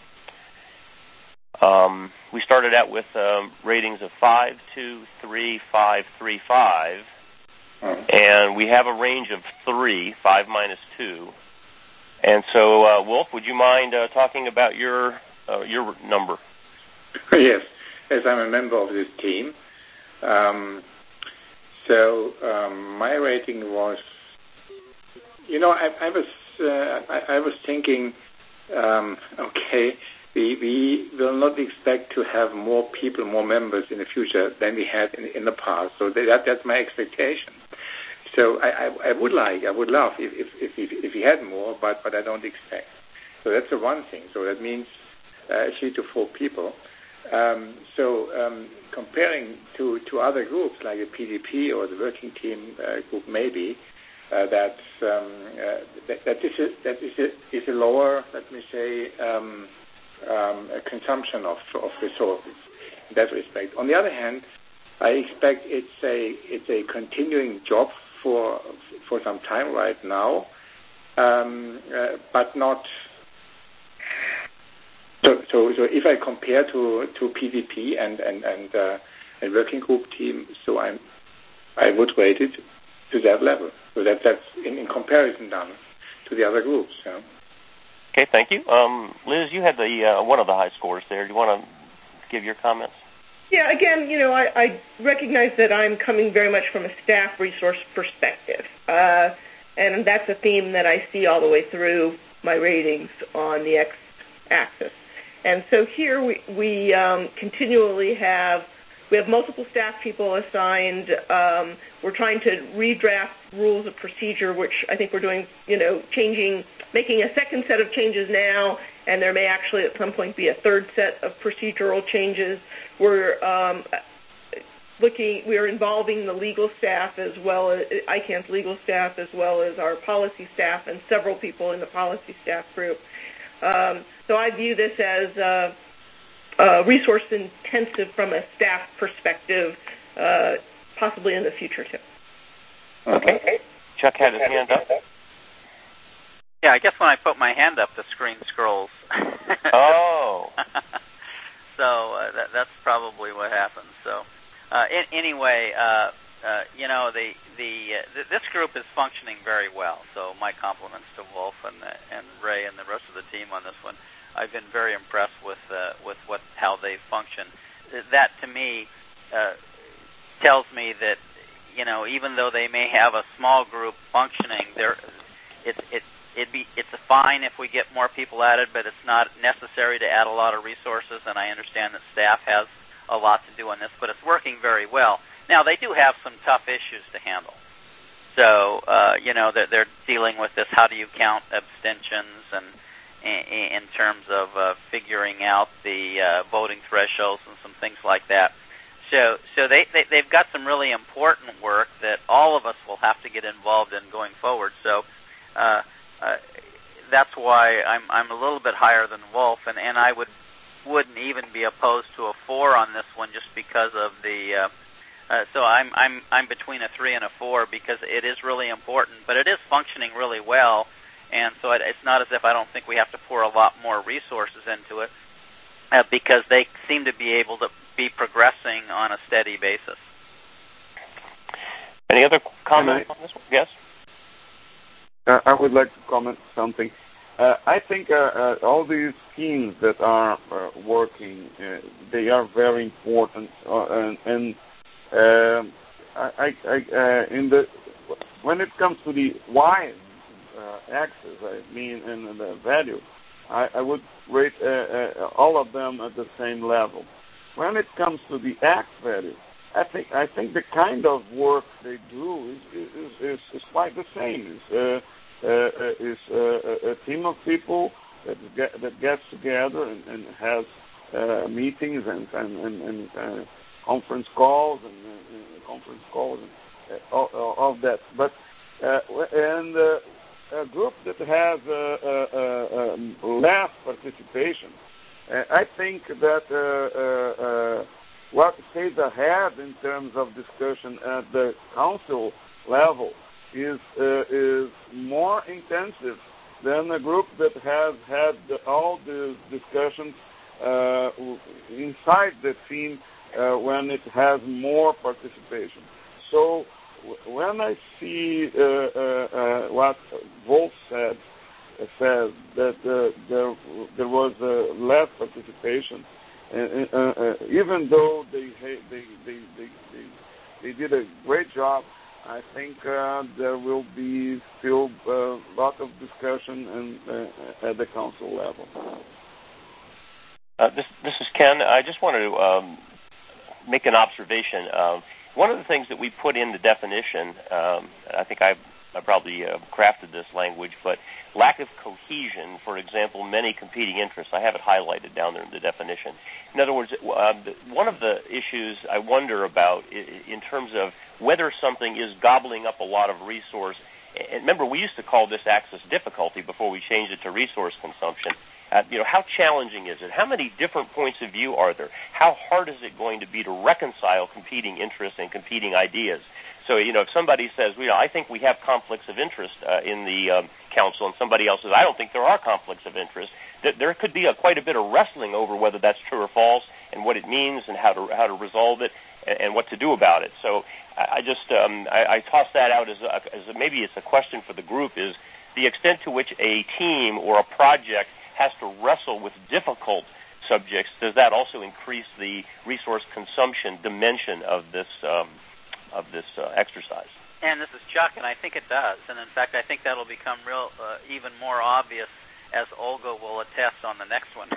Um, we started out with um, ratings of five, two, three, five, three, five, and we have a range of three, five minus two. And so, uh, Wolf, would you mind uh, talking about your uh, your number? Yes, as I'm a member of this team. Um, so um, my rating was, you know, I, I was uh, I, I was thinking, um, okay, we we will not expect to have more people, more members in the future than we had in, in the past. So that that's my expectation. So I, I, I would like, I would love if if if, if we had more, but but I don't expect. So that's the one thing. So that means uh, three to four people. Um, so um, comparing to, to other groups like the P D P or the working team uh, group, maybe uh, that's um, uh, that, that is a, that is a, is a lower, let me say, um, um, a consumption of, of resources in that respect. On the other hand, I expect it's a it's a continuing job for for some time right now, um, uh, but not. So, so, so if I compare to, to P V P and and and uh, a working group team, so I'm I would rate it to that level. So that that's in, in comparison done to the other groups. Yeah. Okay, thank you, um, Liz. You had the uh, one of the high scores there. Do you want to give your comments? Yeah. Again, you know, I, I recognize that I'm coming very much from a staff resource perspective, uh, and that's a theme that I see all the way through my ratings on the X-axis. And so here we, we um, continually have, we have multiple staff people assigned. Um, we're trying to redraft rules of procedure, which I think we're doing, you know, changing, making a second set of changes now, and there may actually at some point be a third set of procedural changes. We're um, looking, we're involving the legal staff as well as, I CAN's legal staff as well as our policy staff and several people in the policy staff group. Um, so I view this as uh, uh, resource intensive from a staff perspective, uh, possibly in the future too. Okay. Chuck had his hand up. Yeah, I guess when I put my hand up, the screen scrolls. Oh. so uh, that, that's probably what happens. So uh, in, anyway, uh, uh, you know, the the uh, th- this group is functioning very well. So my compliments to Wolf and uh, and Ray and the rest of the team on this one. I've been very impressed with uh, with what how they function. That to me uh, tells me that, you know, even though they may have a small group functioning, there it's it it'd be it's fine if we get more people added, but it's not necessary to add a lot of resources. And I understand that staff has a lot to do on this, but it's working very well. Now, they do have some tough issues to handle. So, uh, you know, they're, they're dealing with this, how do you count abstentions, and in, in terms of uh, figuring out the uh, voting thresholds and some things like that. So so they, they, they've got some really important work that all of us will have to get involved in going forward. So uh, uh, that's why I'm, I'm a little bit higher than Wolf, and, and I would, wouldn't even be opposed to a four on this one just because of the... Uh, Uh, so I'm I'm I'm between a three and a four because it is really important, but it is functioning really well, and so it, it's not as if I don't think we have to pour a lot more resources into it, uh, because they seem to be able to be progressing on a steady basis. Any other comments on this one? Yes. Uh, I would like to comment something. Uh, I think uh, uh, all these teams that are uh, working, uh, they are very important, uh, and. and Um, I, I, uh, in the when it comes to the Y uh, axis, I mean, and the value, I, I would rate uh, uh, all of them at the same level. When it comes to the X value, I think I think the kind of work they do is is, is, is quite the same. It's, uh, uh, it's uh, a team of people that get, that gets together and, and has uh, meetings and and and. and uh, conference calls and uh, conference calls and uh, all, all of that. But uh, and uh, a group that has uh, uh, uh, less participation, uh, I think that uh, uh, uh, what stays ahead in terms of discussion at the council level is uh, is more intensive than a group that has had the, all the discussions uh, inside the team uh, when it has more participation. So w- when I see uh, uh, uh, what Wolf said, uh, said that uh, there there was uh, less participation, uh, uh, uh, even though they they they they, they, they did a great job, I think uh, there will be still a lot of discussion in, uh, at the council level. Uh, this, this is Ken. I just wanted to um, make an observation. Uh, one of the things that we put in the definition, um, I think I, I probably uh, crafted this language, but lack of cohesion, for example, many competing interests. I have it highlighted down there in the definition. In other words, uh, one of the issues I wonder about in terms of whether something is gobbling up a lot of resource. And remember, we used to call this access difficulty before we changed it to resource consumption. Uh, you know, how challenging is it? How many different points of view are there? How hard is it going to be to reconcile competing interests and competing ideas? So, you know, if somebody says, well, you know, I think we have conflicts of interest uh, in the um, council, and somebody else says, I don't think there are conflicts of interest, that there could be a, quite a bit of wrestling over whether that's true or false and what it means and how to how to resolve it and, and what to do about it. So I, I just um, I, I toss that out as, a, as a, maybe it's a question for the group, is the extent to which a team or a project has to wrestle with difficult subjects. Does that also increase the resource consumption dimension of this um, of this uh, exercise? And this is Chuck, and I think it does. And in fact, I think that'll become real, uh, even more obvious as Olga will attest on the next one.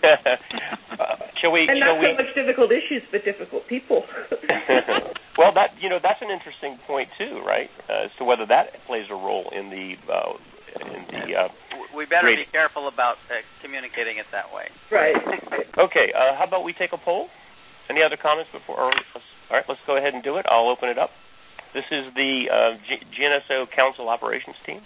uh, shall we? And shall not we... so much difficult issues, but difficult people. Well, that you know, that's an interesting point too, right? Uh, as to whether that plays a role in the uh, in the. Uh, we better rating. be careful about uh, communicating it that way. Right. Okay. Uh, how about we take a poll? Any other comments before? Or let's, all right, let's go ahead and do it. I'll open it up. This is the uh, G- G N S O Council Operations Team.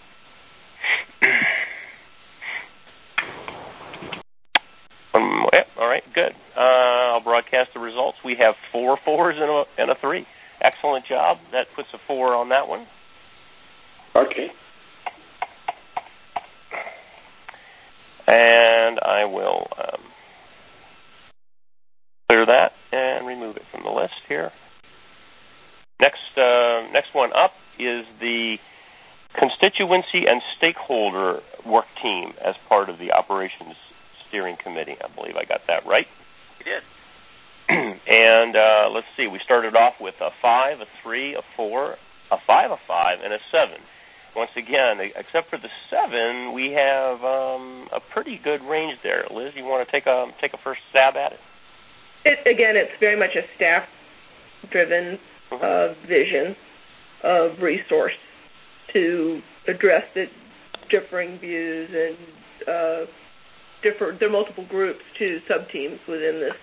um, yeah, all right, good. Uh, I'll broadcast the results. We have four fours and a, and a three. Excellent job. That puts a four on that one. Okay. And I will um, clear that and remove it from the list here. Next, uh, next one up is the constituency and stakeholder work team as part of the operations steering committee. I believe I got that right. You did. And uh, let's see, we started off with a five, a three, a four, a five, a five, and a seven. Once again, except for the seven, we have um, a pretty good range there. Liz, you want to take a take a first stab at it? It again, it's very much a staff-driven mm-hmm. uh, vision of resource to address the differing views and uh, differ. There are multiple groups too, sub-teams within this,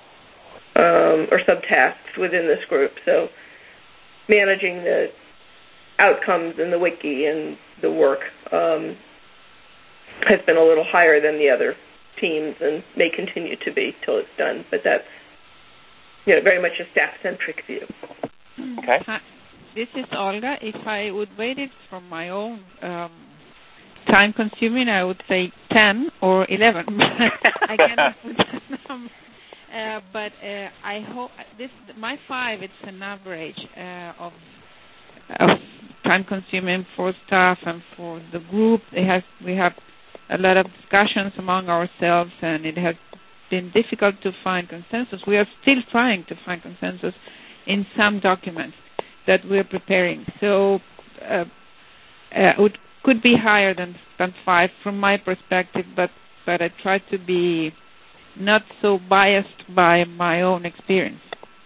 um, or subtasks within this group. So managing the outcomes in the wiki and the work um, has been a little higher than the other teams and may continue to be till it's done. But that's, you know, very much a staff-centric view. Okay. Hi, this is Olga. If I would rate it from my own um, time-consuming, I would say ten or eleven. I cannot put that number. Uh, but uh, I hope this my five. It's an average uh, of. of time-consuming for staff and for the group. It has, we have a lot of discussions among ourselves, and it has been difficult to find consensus. We are still trying to find consensus in some documents that we're preparing. So uh, uh, it could be higher than, than five from my perspective, but, but I try to be not so biased by my own experience.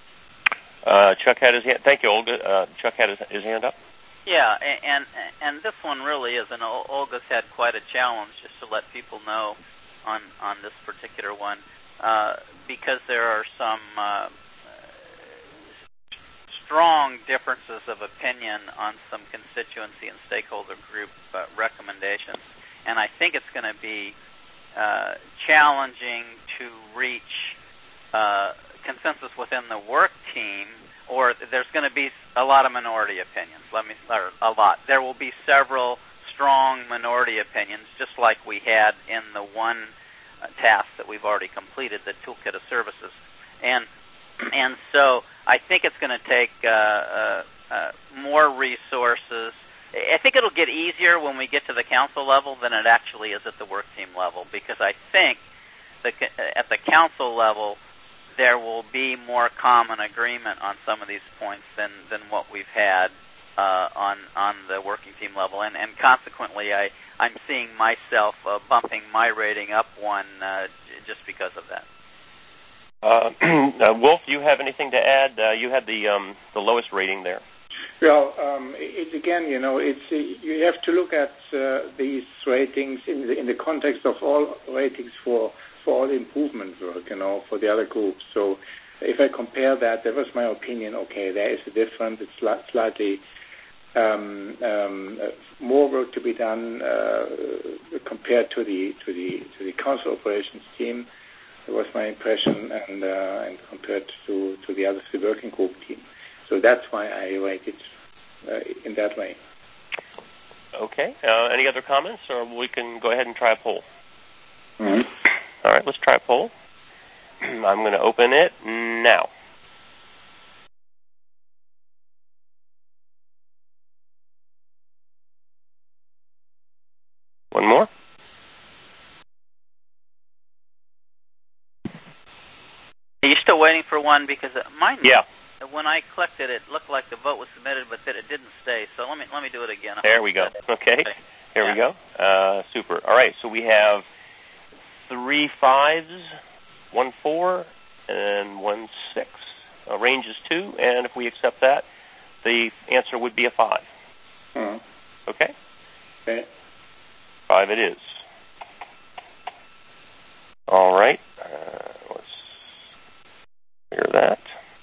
Uh, Chuck had his hand. Thank you, Olga. Uh, Chuck had his, his hand up. Yeah, and and this one really is, and Olga's had quite a challenge, just to let people know on on this particular one, uh, because there are some uh, strong differences of opinion on some constituency and stakeholder group uh, recommendations, and I think it's going to be uh, challenging to reach uh, consensus within the work team or there's going to be a lot of minority opinions. Let me, or a lot. There will be several strong minority opinions, just like we had in the one uh, task that we've already completed, the Toolkit of Services. And and so I think it's going to take uh, uh, uh, more resources. I think it'll get easier when we get to the council level than it actually is at the work team level, because I think the, at the council level there will be more common agreement on some of these points than, than what we've had uh, on on the working team level, and, and consequently I, I'm seeing myself uh, bumping my rating up one uh, just because of that. Uh, uh, Wolf, you have anything to add? Uh, you had the um, the lowest rating there. Well, um, it's again, you know, it's uh, you have to look at uh, these ratings in the in the context of all ratings for for all the improvement work, you know, for the other groups. So, if I compare that, that was my opinion. Okay, there is a difference. It's sli- slightly um, um, uh, more work to be done uh, compared to the to the to the council operations team. That was my impression, and uh, and compared to, to the others, the working group team. So that's why I rate it uh, in that way. Okay. Uh, any other comments, or we can go ahead and try a poll? Mm-hmm. All right, let's try a poll. I'm going to open it now. One more. Are you still waiting for one? Because mine, yeah. when I clicked it, it looked like the vote was submitted, but that it didn't stay. So let me let me do it again. There we go. Okay. Here yeah. we go. Uh, super. All right. So we have three fives, one four, and one six. Uh, range is two, and if we accept that, the answer would be a five. Mm-hmm. Okay. Okay. Five it is. All right. Uh, let's clear that.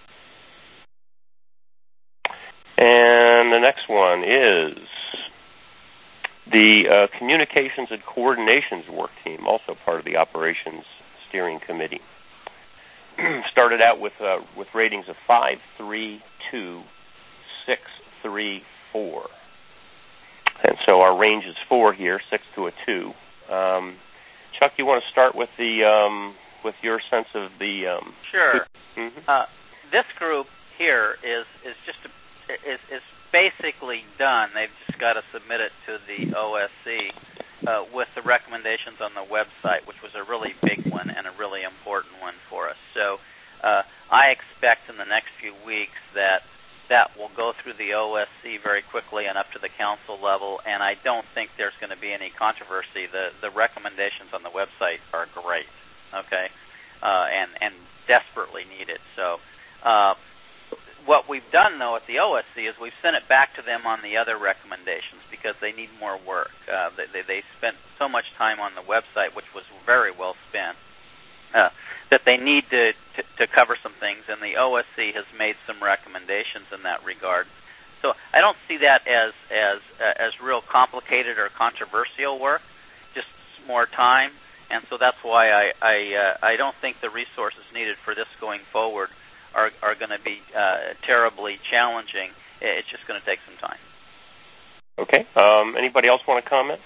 And the next one is the uh, Communications and Coordinations Work Team, also part of the Operations Steering Committee. Started out with uh, with ratings of five, three, two, six, three, four. And so our range is four here, six to a two. Um, Chuck, you want to start with the um, with your sense of the? Um, sure. Mm-hmm. Uh, this group here is is just a, is is basically done. They've just got to submit it to the O S C uh, with the recommendations on the website, which was a really big one and a really important one for us. So uh, I expect in the next few weeks that that will go through the O S C very quickly and up to the council level, and I don't think there's going to be any controversy. The the recommendations on the website are great, okay, uh, and, and desperately needed. So uh, what we've done, though, at the O S C is we've sent it back to them on the other recommendations because they need more work. Uh, they, they, they spent so much time on the website, which was very well spent, Uh, that they need to, to, to cover some things, and the O S C has made some recommendations in that regard. So I don't see that as as uh, as real complicated or controversial work, just more time, and so that's why I I, uh, I don't think the resources needed for this going forward are are going to be uh, terribly challenging. It's just going to take some time. Okay. Um, anybody else want to comment?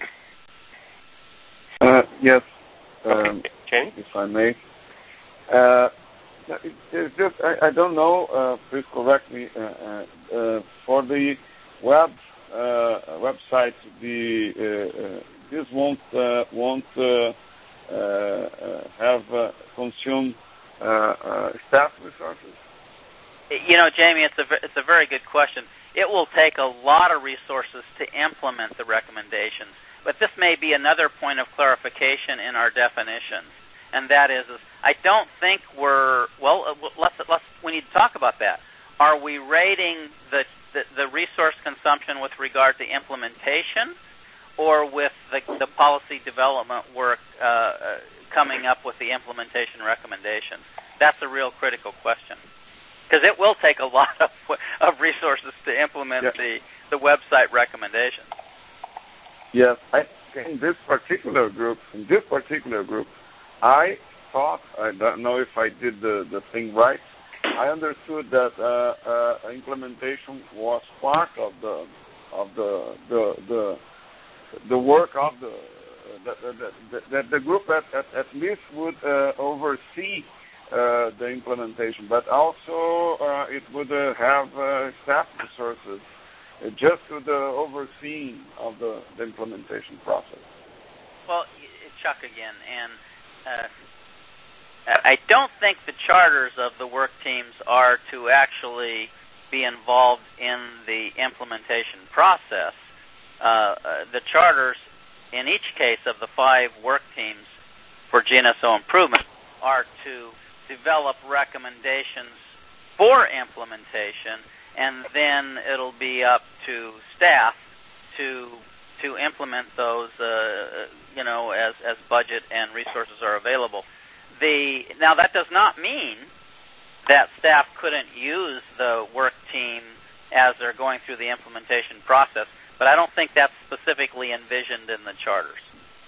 Uh, yes. Okay. Um, Jamie? If I may. Uh, it's just, I, I don't know, uh, please correct me, uh, uh, uh, for the web uh, website, the uh, uh, this won't, uh, won't uh, uh, have uh, consume uh, uh, staff resources? You know, Jamie, it's a, it's a very good question. It will take a lot of resources to implement the recommendations, but this may be another point of clarification in our definitions. And that is, is, I don't think we're well. Let's let's we need to talk about that. Are we rating the the, the resource consumption with regard to implementation, or with the, the policy development work uh, coming up with the implementation recommendations? That's a real critical question, because it will take a lot of of resources to implement yeah. the the website recommendations. Yes, I, in this particular group, in this particular group. I thought, I don't know if I did the, the thing right, I understood that uh, uh, implementation was part of the of the the the, the work of the that the, the, the group at, at, at least would uh, oversee uh, the implementation, but also uh, it would uh, have uh, staff resources uh, just to the overseeing of the, the implementation process. Well, Chuck again, and uh, I don't think the charters of the work teams are to actually be involved in the implementation process. Uh, uh, the charters, in each case of the five work teams for G N S O improvement, are to develop recommendations for implementation, and then it'll be up to staff to to implement those, uh, you know, as as budget and resources are available. The now that does not mean that staff couldn't use the work team as they're going through the implementation process, but I don't think that's specifically envisioned in the charters.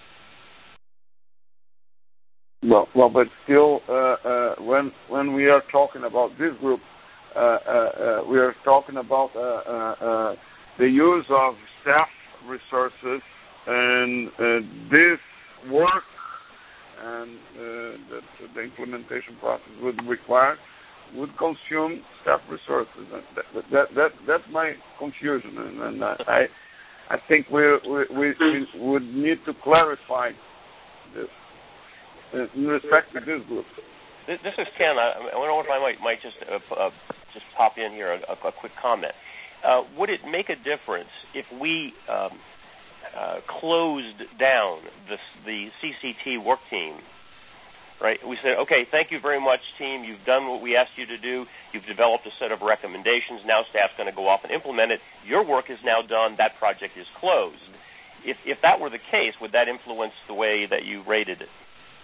Well, well, but still, uh, uh, when when we are talking about this group, uh, uh, uh, we are talking about uh, uh, uh, the use of staff resources, and uh, this work and uh, that the implementation process would require would consume staff resources. That, that, that that's my confusion, and, and I I think we, we we would need to clarify this in respect to this group. This, this is Ken. I, I wonder if I might might just uh, uh, just pop in here a, a quick comment. Uh, would it make a difference if we um, uh, closed down the, the C C T work team? Right? We said, okay, thank you very much, team. You've done what we asked you to do. You've developed a set of recommendations. Now staff's going to go off and implement it. Your work is now done. That project is closed. If, if that were the case, would that influence the way that you rated it?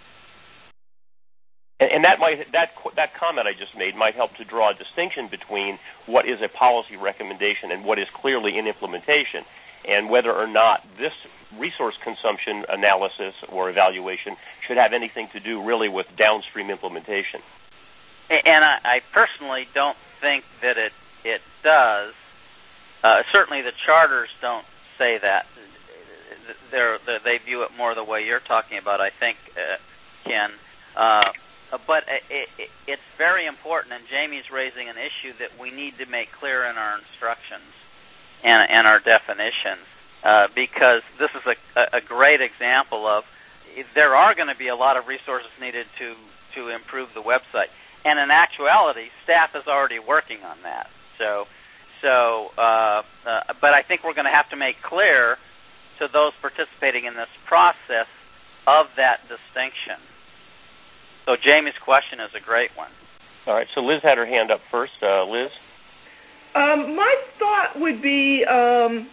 And, and that might that that comment I just made might help to draw a distinction between what is a policy recommendation and what is clearly in implementation, and whether or not this resource consumption analysis or evaluation should have anything to do really with downstream implementation. And I, I personally don't think that it it does. Uh, certainly the charters don't say that. They're, they're, they view it more the way you're talking about, I think, uh, Ken. Uh, but it, it, it's very important, and Jamie's raising an issue that we need to make clear in our instructions and, and our definitions. Uh, because this is a, a great example of there are going to be a lot of resources needed to, to improve the website. And in actuality, staff is already working on that. So, so, uh, uh, but I think we're going to have to make clear to those participating in this process of that distinction. So Jamie's question is a great one. All right, so Liz had her hand up first. Uh, Liz? Um, my thought would be... Um,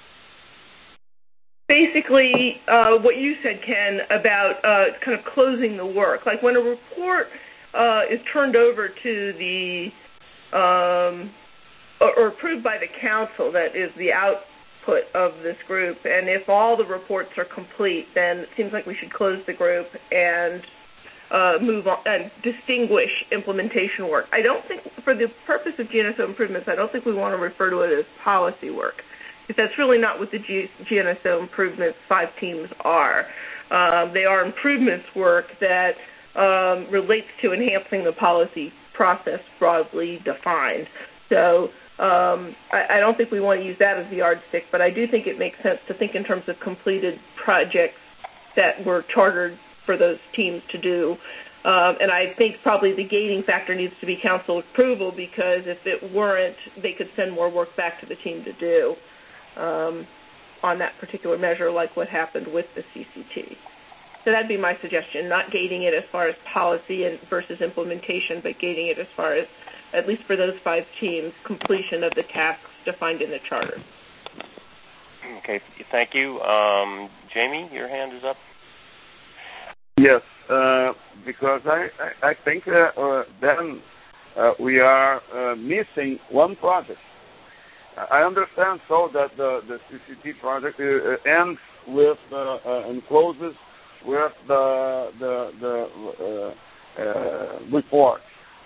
Basically, uh, what you said, Ken, about uh, kind of closing the work. Like when a report uh, is turned over to the, um, or, or approved by the council, that is the output of this group, and if all the reports are complete, then it seems like we should close the group and uh, move on and distinguish implementation work. I don't think, for the purpose of G N S O improvements, I don't think we want to refer to it as policy work. Because that's really not what the G- GNSO improvements five teams are. Um, they are improvements work that um, relates to enhancing the policy process broadly defined. So um, I, I don't think we want to use that as the yardstick, but I do think it makes sense to think in terms of completed projects that were chartered for those teams to do. Um, and I think probably the gating factor needs to be council approval, because if it weren't, they could send more work back to the team to do. Um, on that particular measure, like what happened with the C C T. So that'd be my suggestion, not gating it as far as policy and versus implementation, but gating it as far as, at least for those five teams, completion of the tasks defined in the charter. Okay, thank you. Um, Jamie, your hand is up. Yes, uh, because I, I, I think uh, uh, then uh, we are uh, missing one project. I understand so that the, the C C T project uh, ends with uh, uh, and closes with the the, the uh, uh, report,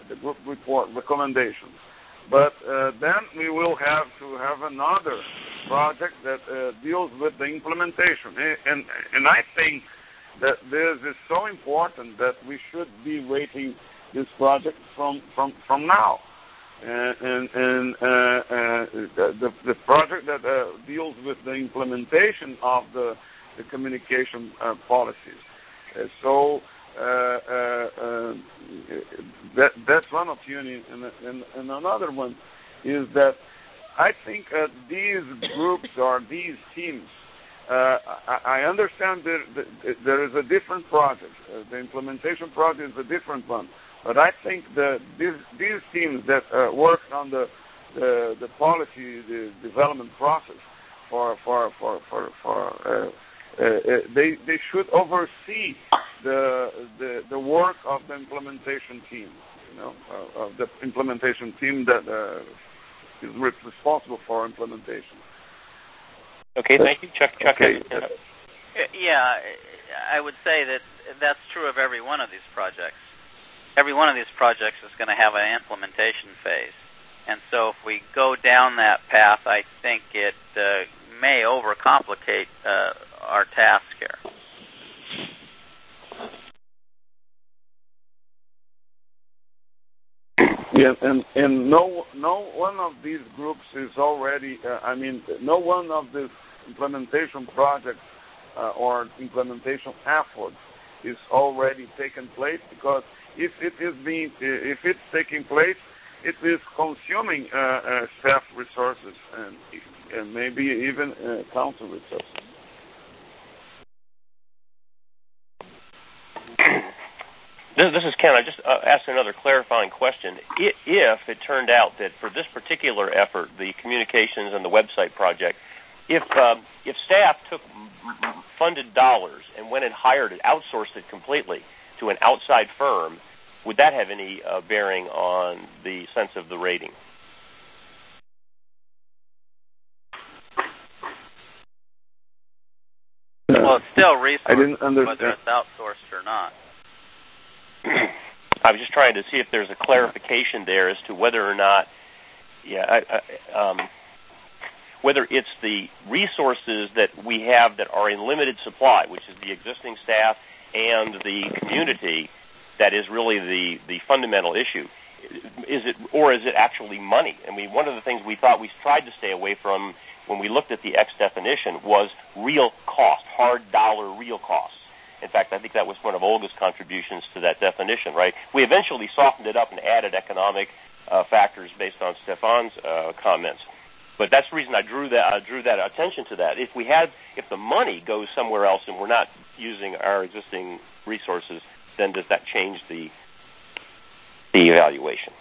the group report recommendations. But uh, then we will have to have another project that uh, deals with the implementation. And, and I think that this is so important that we should be rating this project from, from, from now. And, and, and uh, uh, the, the project that uh, deals with the implementation of the, the communication uh, policies. Uh, so uh, uh, uh, that, that's one opinion. And, and, and another one is that I think uh, these groups or these teams, uh, I, I understand that, that there is a different project. Uh, the implementation project is a different one. But I think that these, these teams that uh, work on the, the the policy the development process for for for for, for uh, uh, they they should oversee the the the work of the implementation team, you know, uh, of the implementation team that uh, is responsible for implementation. Okay, thank you, Chuck. Chuck. Okay. Uh, yeah, I would say that that's true of every one of these projects. Every one of these projects is going to have an implementation phase. And so if we go down that path, I think it uh, may overcomplicate uh, our task here. Yeah, and, and no no one of these groups is already, uh, I mean, no one of these implementation projects uh, or implementation efforts is already taken place, because if it is being, if it's taking place, it is consuming uh, uh, staff resources and and maybe even uh, council resources. This is Ken. I just uh, asked another clarifying question. If it turned out that for this particular effort, the communications and the website project, if um, if staff took funded dollars and went and hired it, outsourced it completely to an outside firm, would that have any uh, bearing on the sense of the rating? Well, it's still resource, I didn't understand. whether it's outsourced or not. I was just trying to see if there's a clarification there as to whether or not, yeah, I, I, um, whether it's the resources that we have that are in limited supply, which is the existing staff and the community, that is really the, the fundamental issue. Is it, or is it actually money? I mean, one of the things we thought we tried to stay away from when we looked at the X definition was real cost, hard dollar real costs. In fact, I think that was one of Olga's contributions to that definition, right? We eventually softened it up and added economic uh, factors based on Stefan's uh, comments. But that's the reason I drew that uh, drew that attention to that. If we had, if the money goes somewhere else and we're not using our existing resources, then does that change the the evaluation?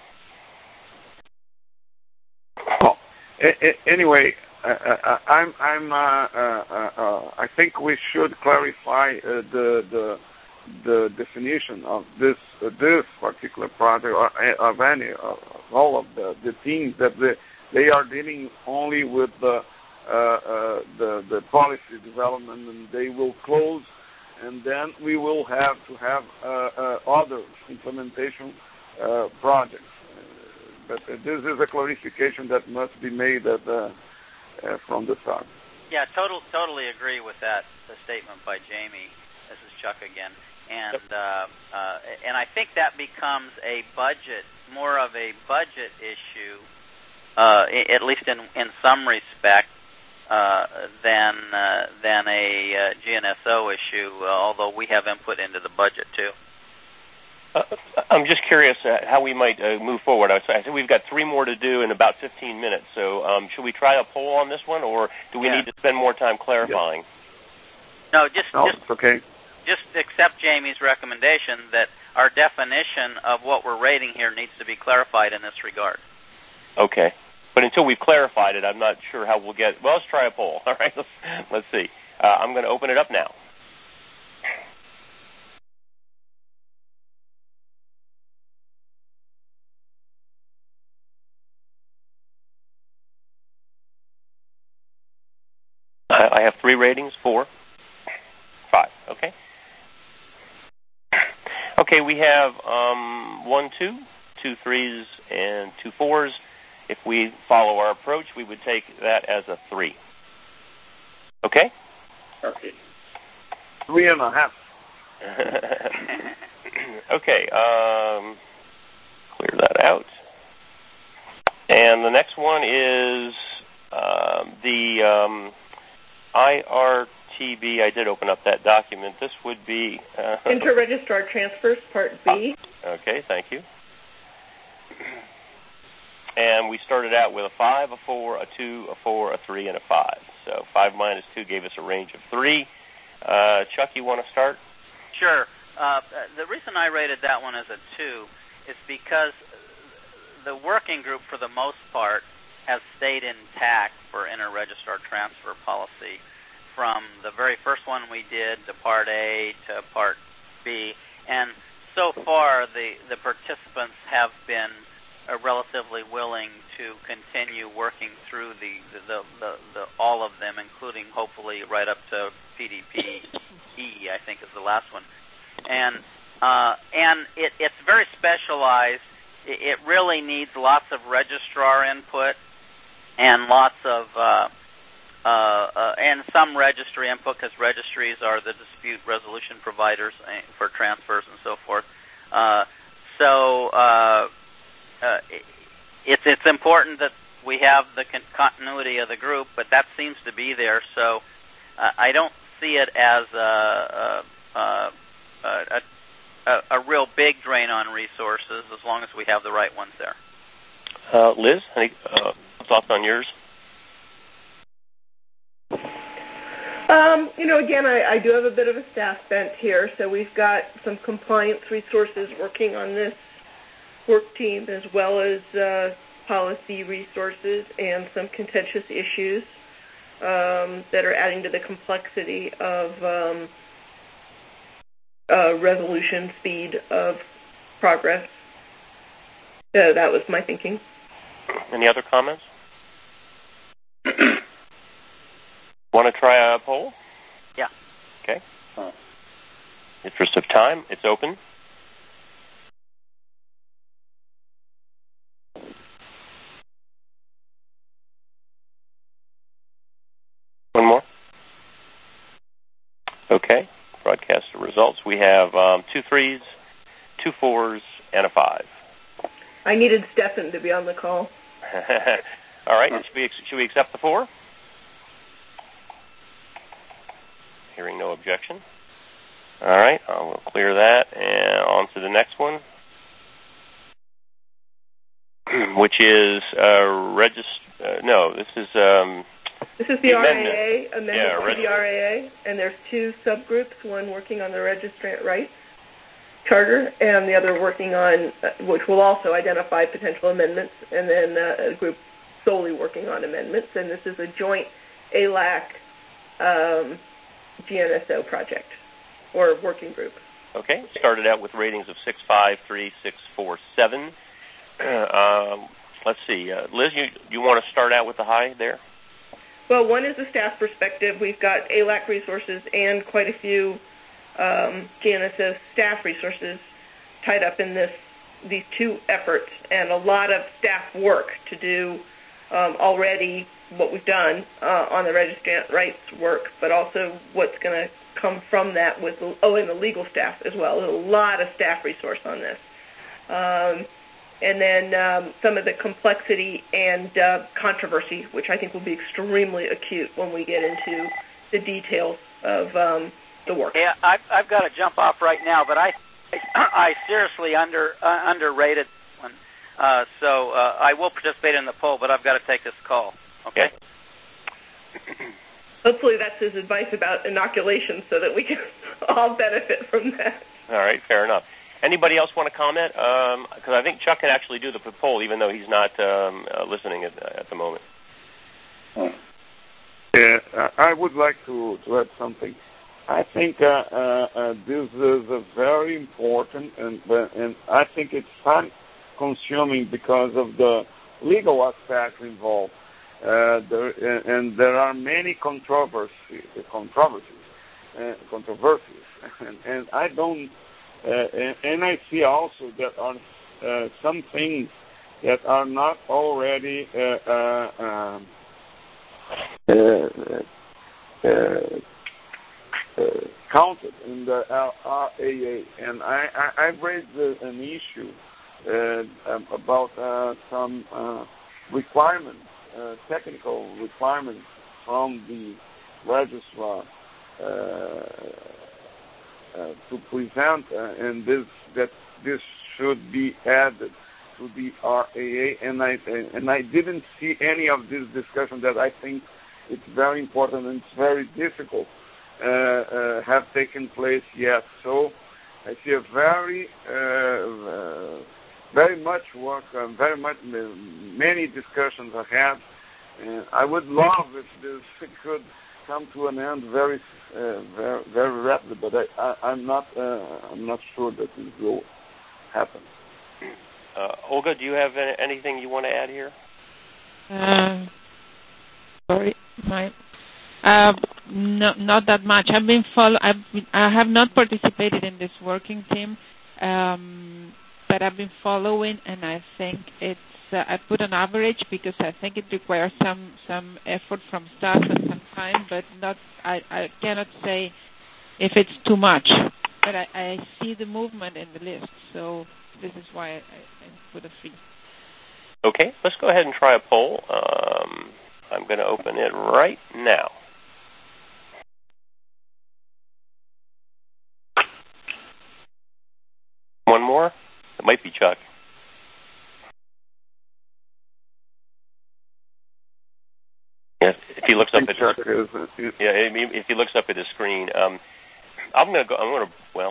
Oh, anyway, uh, I'm I'm uh, uh, uh, I think we should clarify uh, the the the definition of this uh, this particular project, or of any of all of the the teams that they they are dealing only with the uh, uh, the the policy development, and they will close, and then we will have to have uh, uh, other implementation uh, projects. Uh, but uh, this is a clarification that must be made at, uh, uh, from the start. Yeah, total, totally agree with that the statement by Jamie. This is Chuck again, and uh, uh, and I think that becomes a budget, more of a budget issue, uh, at least in in some respect, uh, than uh, than a uh, G N S O issue. Uh, although we have input into the budget too. Uh, I'm just curious uh, how we might uh, move forward. I think we've got three more to do in about fifteen minutes. So um, should we try a poll on this one, or do we yeah. need to spend more time clarifying? Yeah. No, just no, just it's okay. Just accept Jamie's recommendation that our definition of what we're rating here needs to be clarified in this regard. Okay. But until we've clarified it, I'm not sure how we'll get... Well, let's try a poll. All right, let's, let's see. Uh, I'm going to open it up now. I have three ratings, four, five. Okay. Okay, we have um, one, two, two threes and two fours. If we follow our approach, we would take that as a three. Okay? Okay. Three and a half. Okay. Um, clear that out. And the next one is um, the um, I R T B. I did open up that document. This would be... Uh, Inter-registrar transfers, Part B. Okay, thank you. And we started out with a five, a four, a two, a four, a three, and a five. So five minus two gave us a range of three. Uh, Chuck, you want to start? Sure. Uh, the reason I rated that one as a two is because the working group, for the most part, has stayed intact for inter-registrar transfer policy from the very first one we did to Part A to Part B. And so far, the, the participants have been uh, relatively willing to continue working through the, the, the, the, the all of them, including hopefully right up to P D P E, I think is the last one. And uh, and it, it's very specialized. It, it really needs lots of registrar input and lots of uh, uh, uh, and some registry input, because registries are the dispute resolution providers for transfers and so forth. Uh, so uh, uh, it's it's important that we have the con- continuity of the group, but that seems to be there. So uh, I don't see it as a, a, a, a, a real big drain on resources as long as we have the right ones there. Uh, Liz, any uh, thoughts on yours? Um, you know, again, I, I do have a bit of a staff bent here, so we've got some compliance resources working on this work team, as well as uh, policy resources and some contentious issues um, that are adding to the complexity of um, uh, resolution speed of progress. So that was my thinking. Any other comments? Want to try a poll? Yeah. Okay. Uh, interest of time, it's open. One more. Okay. Broadcast the results. We have um, two threes, two fours, and a five. I needed Stefan to be on the call. All right. Should we, should we accept the four? Hearing no objection. All right. I will clear that and on to the next one, which is uh, regist. Uh, no, this is. Um, this is the, the R A A amendment, amendment yeah, to reg- the R A A, and there's two subgroups. One working on the registrant rights charter, and the other working on, uh, which will also identify potential amendments, and then uh, a group solely working on amendments. And this is a joint A L A C um, G N S O project or working group. Okay. Started out with ratings of six five, three, six, four, seven. Um, let's see, uh, Liz, you you want to start out with the high there? Well, one is the staff perspective. We've got A L A C resources and quite a few um, G N S O staff resources tied up in this these two efforts, and a lot of staff work to do um, already what we've done uh, on the registrant rights work, but also what's going to come from that with, oh, and the legal staff as well. There's a lot of staff resource on this. Um, and then um, some of the complexity and uh, controversy, which I think will be extremely acute when we get into the details of um, the work. Yeah, I've, I've got to jump off right now, but I I seriously under uh, underrated one. Uh, so uh, I will participate in the poll, but I've got to take this call. Okay. Hopefully that's his advice about inoculation so that we can all benefit from that. All right, fair enough. Anybody else want to comment? Because um, I think Chuck can actually do the poll, even though he's not um, uh, listening at, at the moment. Yeah, I would like to, to add something. I think uh, uh, uh, this is a very important, and and I think it's time-consuming because of the legal aspects involved. Uh, there, and there are many controversies, controversies, uh, controversies, and, and I don't, uh, and, and I see also that on uh, some things that are not already uh, uh, um, uh, uh, uh, counted in the R A A. And I, I, I've raised uh, an issue uh, about uh, some uh, requirements, uh, technical requirements from the registrar uh, uh, to present, uh, and this that this should be added to the R A A, and I and I didn't see any of this discussion that I think it's very important and it's very difficult uh, uh, have taken place yet. So I see a very uh, uh, very much work, uh, very much many discussions ahead, and I would love if this could come to an end very uh, very very rapidly. But I, I, I'm not uh, I'm not sure that this will happen. Uh, Olga, do you have any, anything you want to add here? Uh, sorry, my uh, no, not that much. I've been follow. I've been, I have not participated in this working team, um, but I've been following, and I think it's. Uh, I put an average because I think it requires some some effort from staff and some time, but not. I, I cannot say if it's too much, but I, I see the movement in the list, so. This is why I, I put a fee. Okay, let's go ahead and try a poll. Um, I'm going to open it right now. One more? It might be Chuck. Yeah, if he looks up at Chuck his, is, yeah, if he looks up at his screen, um, I'm going to go. I'm going to well.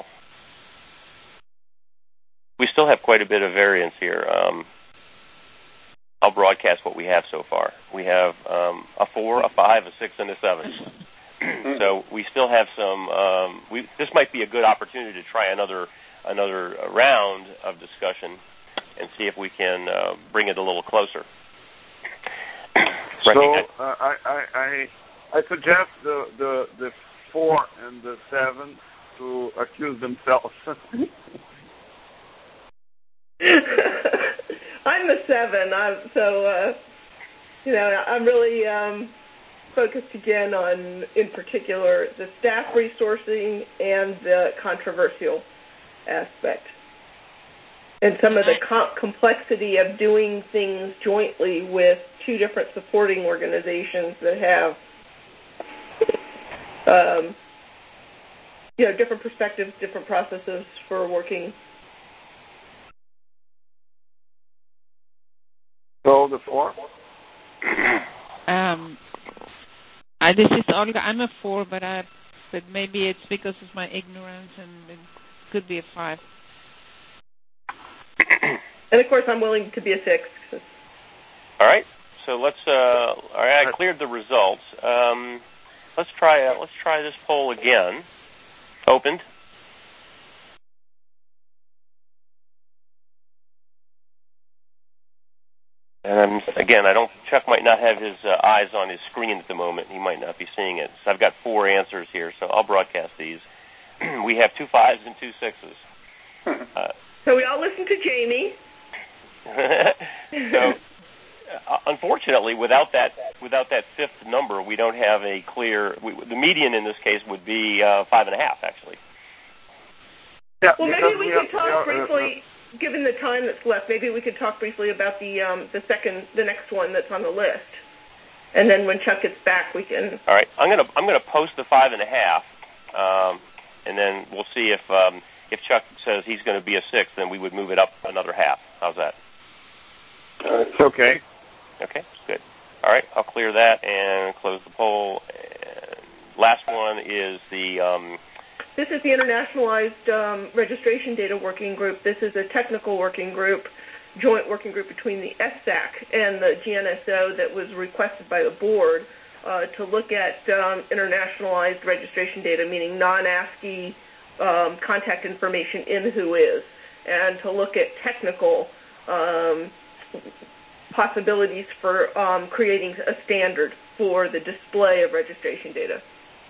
We still have quite a bit of variance here. Um, I'll broadcast what we have so far. We have um, a four, a five, a six, and a seven. So we still have some. Um, we, this might be a good opportunity to try another another round of discussion and see if we can uh, bring it a little closer. So uh, I, I I I suggest the, the the four and the seven to accuse themselves. I'm a seven, I'm, so uh, you know I'm really um, focused again on, in particular, the staff resourcing and the controversial aspect, and some of the com- complexity of doing things jointly with two different supporting organizations that have um, you know different perspectives, different processes for working. So the four? Um, I, this is Olga. I'm a four, but I, but maybe it's because of my ignorance, and it could be a five. And of course, I'm willing to be a six. All right. So let's. Uh, all right. I cleared the results. Um, let's try. Uh, let's try this poll again. Opened. And again, I don't. Chuck might not have his uh, eyes on his screen at the moment. He might not be seeing it. So I've got four answers here, so I'll broadcast these. We have two fives and two sixes. Uh, so we all listen to Jamie. So, uh, unfortunately, without that without that fifth number, we don't have a clear. We, the median in this case would be uh, five and a half, actually. Yeah, well, maybe we, we could are, talk are, briefly. Uh, Given the time that's left, maybe we could talk briefly about the um, the second, the next one that's on the list, and then when Chuck gets back, we can. All right, I'm gonna I'm gonna post the five and a half, um, and then we'll see if um, if Chuck says he's going to be a six, then we would move it up another half. How's that? Uh, it's okay. Okay, good. All right, I'll clear that and close the poll. And last one is the. Um, This is the Internationalized um, Registration Data Working Group. This is a technical working group, joint working group between the S S A C and the G N S O that was requested by the board uh, to look at um, internationalized registration data, meaning non-ASCII um, contact information in WHOIS, and to look at technical um, possibilities for um, creating a standard for the display of registration data.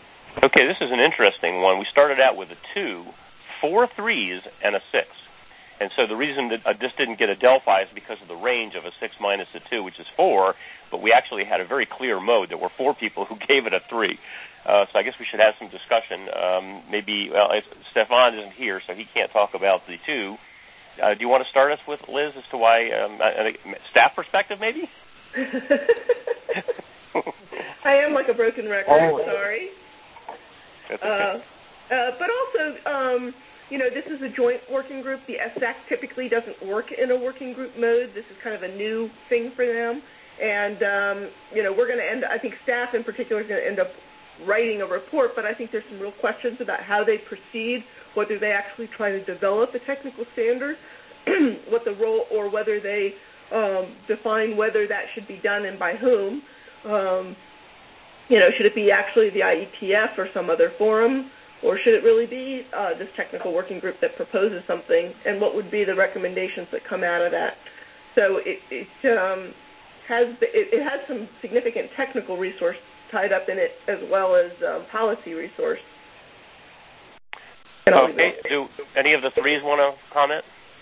Okay, this is an interesting one. We started out with a two, four threes, and a six. And so the reason that I just didn't get a Delphi is because of the range of a six minus a two, which is four, but we actually had a very clear mode. There were four people who gave it a three. Uh, so I guess we should have some discussion. Um, maybe, well, if Stefan isn't here, so he can't talk about the two. Uh, do you want to start us with, Liz, as to why, um, a, a staff perspective, maybe? I am like a broken record, oh. sorry. That's okay. Uh, uh, but also, um, you know, this is a joint working group. The S A C typically doesn't work in a working group mode. This is kind of a new thing for them. And, um, you know, we're going to end, I think staff in particular is going to end up writing a report, but I think there's some real questions about how they proceed, whether they actually try to develop a technical standard, what the role, or whether they um, define whether that should be done and by whom. Um, you know, should it be actually the I E T F or some other forum, or should it really be uh, this technical working group that proposes something, and what would be the recommendations that come out of that? So it, it um, has it, it has some significant technical resource tied up in it, as well as um, policy resource. Okay. Do any of the threes want to comment?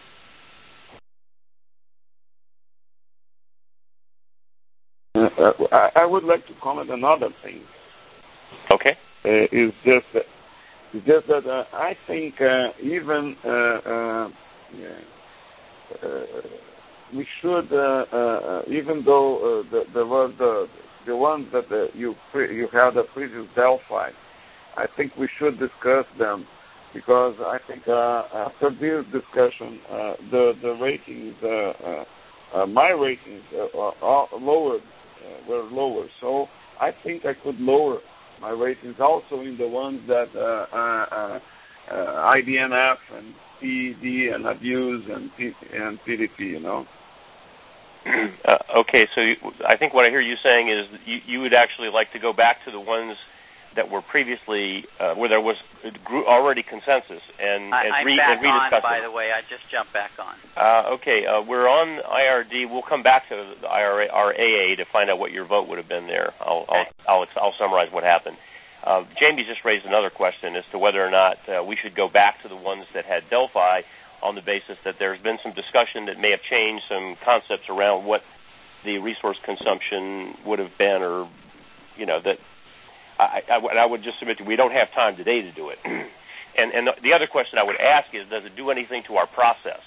Uh, I, I would like to comment on another thing. Okay. Uh, is just that, it's just that uh, I think uh, even uh, uh, uh, we should, uh, uh, even though uh, the, there was the the ones that uh, you pre- you had a previous Delphi, I think we should discuss them, because I think uh, after this discussion, uh, the the ratings, uh, uh, uh, my ratings uh, are lowered, uh, were lower. So I think I could lower my ratings also in the ones that uh, uh, uh, I D N F and P D and abuse and P- and P D P, you know. Uh, okay, so you, I think what I hear you saying is that you, you would actually like to go back to the ones that were previously, uh, where there was already consensus and, I, and, I'm re- back and rediscuss on, by them. the way. I just jumped back on. Uh, okay, uh, we're on I R D. We'll come back to the I R A, our A A to find out what your vote would have been there. I'll, Okay. I'll, I'll, I'll summarize what happened. Uh, Jamie just raised another question as to whether or not uh, we should go back to the ones that had Delphi on the basis that there's been some discussion that may have changed some concepts around what the resource consumption would have been, or, you know, that I, I, I would just submit to we don't have time today to do it. and and the, the other question I would ask is, does it do anything to our process?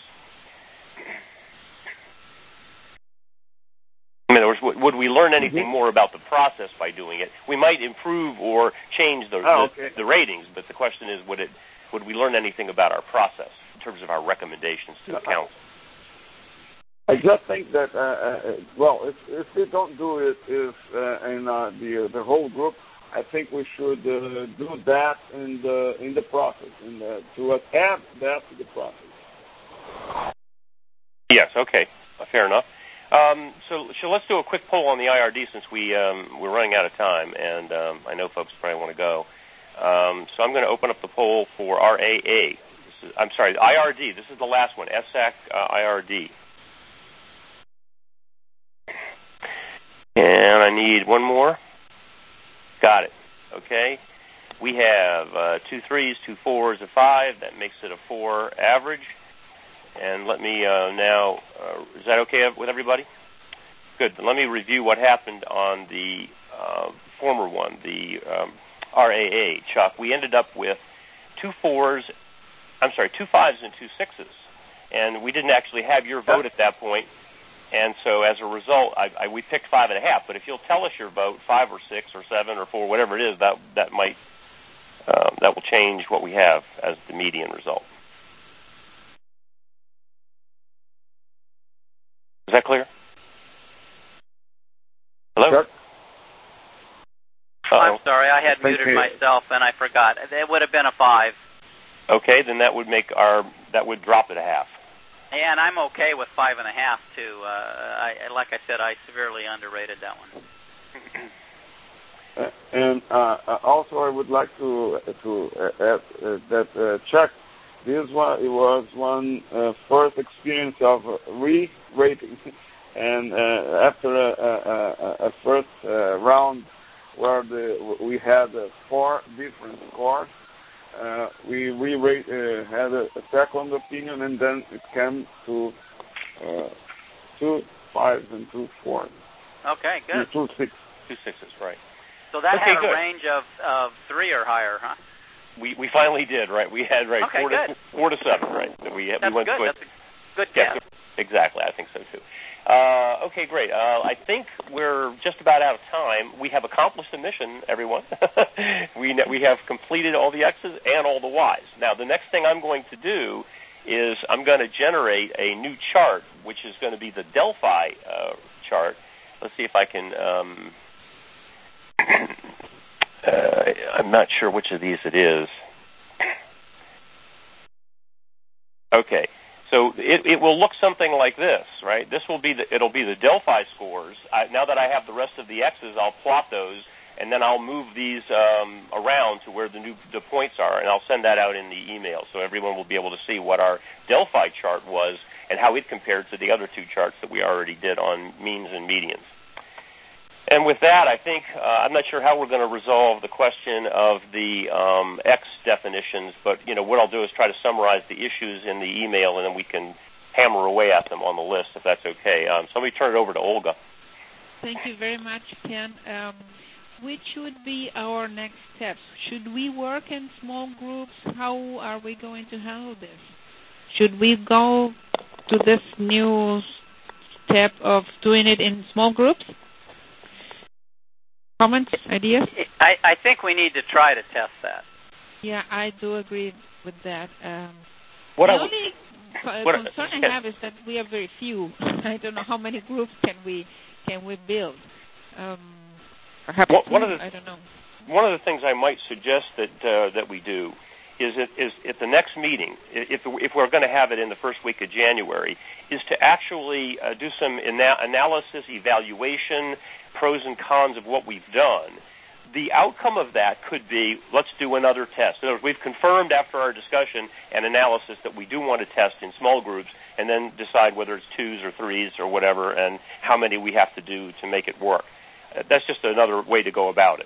In other words, would, would we learn anything mm-hmm. more about the process by doing it? We might improve or change the, oh, okay. the, the ratings, but the question is, would it would we learn anything about our process in terms of our recommendations to the council? I just think that, uh, uh, well, if, if we don't do it if, uh, in uh, the the whole group, I think we should uh, do that in the in the process, in the, to add that to the process. Yes. Okay. Fair enough. Um, so, so let's do a quick poll on the I R D since we um, we're running out of time, and um, I know folks probably want to go. Um, so I'm going to open up the poll for R A A. This is, I'm sorry, I R D. This is the last one. S A C uh, I R D. And I need one more. Got it. Okay. We have uh, two threes, two fours, a five. That makes it a four average. And let me uh, now, uh, is that okay with everybody? Good. Let me review what happened on the uh, former one, the um, R A A, Chuck. We ended up with two fours, I'm sorry, two fives and two sixes. And we didn't actually have your vote at that point. And so as a result, I, I, we picked five and a half. But if you'll tell us your vote, five or six or seven or four, whatever it is, that that might uh, that will change what we have as the median result. Is that clear? Hello? Sure. I'm sorry, I had muted myself and I forgot. It would have been a five. Okay, then that would make our that would drop it a half. Yeah, and I'm okay with five and a half too. Uh, I, like I said, I severely underrated that one. Uh, and uh, also, I would like to to uh, add uh, that uh, Chuck, this one it was one uh, first experience of re-rating, and uh, after a, a, a first uh, round where the, we had uh, four different scores, uh, we we uh, had a, a second opinion, and then it came to uh, two fives and two fours. Okay, good. Two six. Two sixes, right. So that okay, had a good. range of, of three or higher, huh? We we finally did, right? We had right okay, four good. to four to seven, right? We That's we went good. With, That's a good yeah, guess. Exactly, I think so too. Uh, okay, great. Uh, I think we're just about out of time. We have accomplished the mission, everyone. we we have completed all the X's and all the Y's. Now, the next thing I'm going to do is I'm going to generate a new chart, which is going to be the Delphi uh, chart. Let's see if I can. Um, uh, I'm not sure which of these it is. Okay. So it, it will look something like this, right? This will be the, it'll be the Delphi scores. I, now that I have the rest of the X's, I'll plot those, and then I'll move these um, around to where the new the points are, and I'll send that out in the email so everyone will be able to see what our Delphi chart was and how it compared to the other two charts that we already did on means and medians. And with that, I think, uh, I'm not sure how we're going to resolve the question of the um, X definitions, but, you know, what I'll do is try to summarize the issues in the email, and then we can hammer away at them on the list, if that's okay. Um, so let me turn it over to Olga. Thank you very much, Ken. Um, which would be our next steps? Should we work in small groups? How are we going to handle this? Should we go to this new step of doing it in small groups? Comments, ideas? I, I think we need to try to test that. Yeah, I do agree with that. Um, what the I only w- what concern I have is that we are very few. I don't know how many groups can we can we build. Um, perhaps one, two, one of the, I don't know. One of the things I might suggest that uh, that we do is it is at the next meeting, if if we're going to have it in the first week of January, is to actually uh, do some ana- analysis, evaluation, pros and cons of what we've done. The outcome of that could be, let's do another test. In other words, we've confirmed after our discussion and analysis that we do want to test in small groups, and then decide whether it's twos or threes or whatever, and how many we have to do to make it work. Uh, that's just another way to go about it.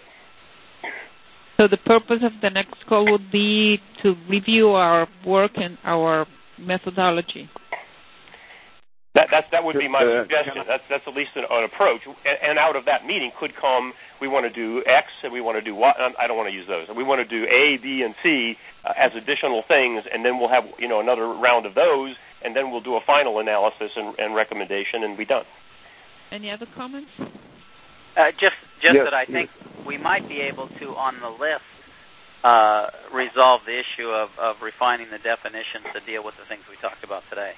So the purpose of the next call would be to review our work and our methodology. That that that would be my suggestion. That's that's at least an, an approach. And, and out of that meeting could come, we want to do X and we want to do Y. I don't want to use those. We want to do A, B, and C uh, as additional things, and then we'll have you know another round of those, and then we'll do a final analysis and, and recommendation, and be done. Any other comments? Uh, just just yes, that I think yes. we might be able to, on the list, uh, resolve the issue of, of refining the definitions to deal with the things we talked about today.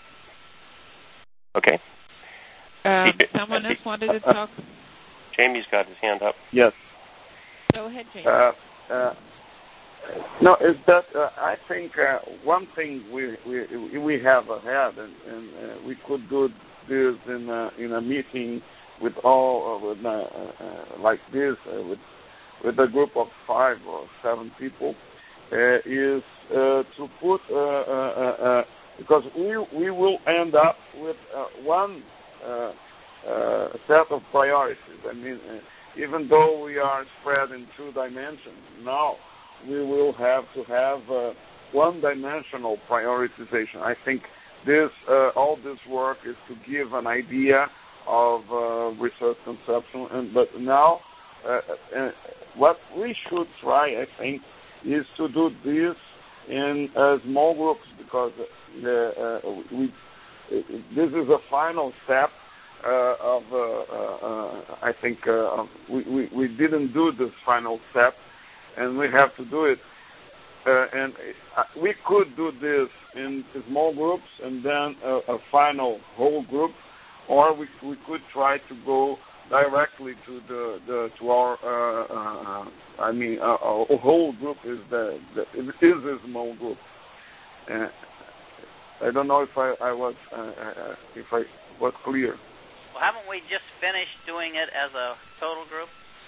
Okay. Um, someone else wanted to talk? Jamie's got his hand up. Yes. Go ahead, Jamie. Uh, uh, no, is that uh, I think uh, one thing we we we have ahead, and, and uh, we could do this in a, in a meeting with all uh, with uh, uh, like this uh, with with a group of five or seven people uh, is uh, to put uh, uh, uh, because we we will end up with uh, one uh, uh, set of priorities. I mean, uh, even though we are spread in two dimensions, now we will have to have uh, one-dimensional prioritization. I think this uh, all this work is to give an idea of uh, research conception, and but now uh, uh, what we should try, I think, is to do this in uh, small groups, because uh, uh, we, this is a final step uh, of, uh, uh, I think, uh, we, we, we didn't do this final step, and we have to do it. Uh, and uh, we could do this in small groups and then a, a final whole group, or we, we could try to go directly to the, the to our uh, uh, I mean uh, our whole group is the, the it is a small group. Uh, I don't know if I, I was uh, uh, if I was clear. Well, haven't we just finished doing it as a total group?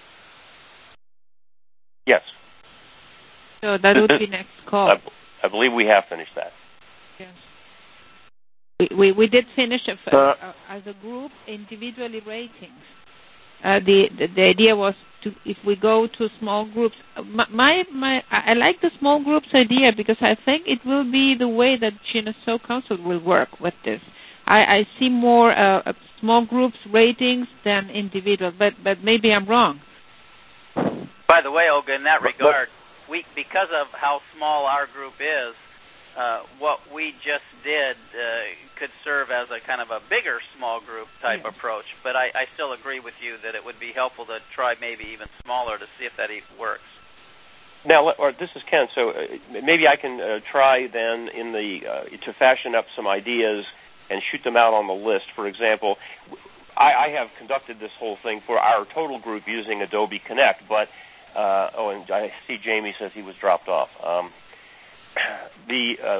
Yes. So that would be next call. I, I believe we have finished that. Yes. We we, we did finish a, uh, uh, as a group individually ratings. Uh, the, the the idea was to if we go to small groups. My, my my I like the small groups idea because I think it will be the way that G N S O Council will work with this. I, I see more uh, small groups ratings than individual, but but maybe I'm wrong. By the way, Olga, in that regard, we because of how small our group is, uh, what we just did uh, could serve as a kind of a bigger small group type yes. approach. But I, I still agree with you that it would be helpful to try maybe even smaller to see if that even works. Now, or this is Ken. So uh, maybe I can uh, try then in the uh, to fashion up some ideas and shoot them out on the list. For example, I, I have conducted this whole thing for our total group using Adobe Connect, but uh, oh, and I see Jamie says he was dropped off. Um, the uh,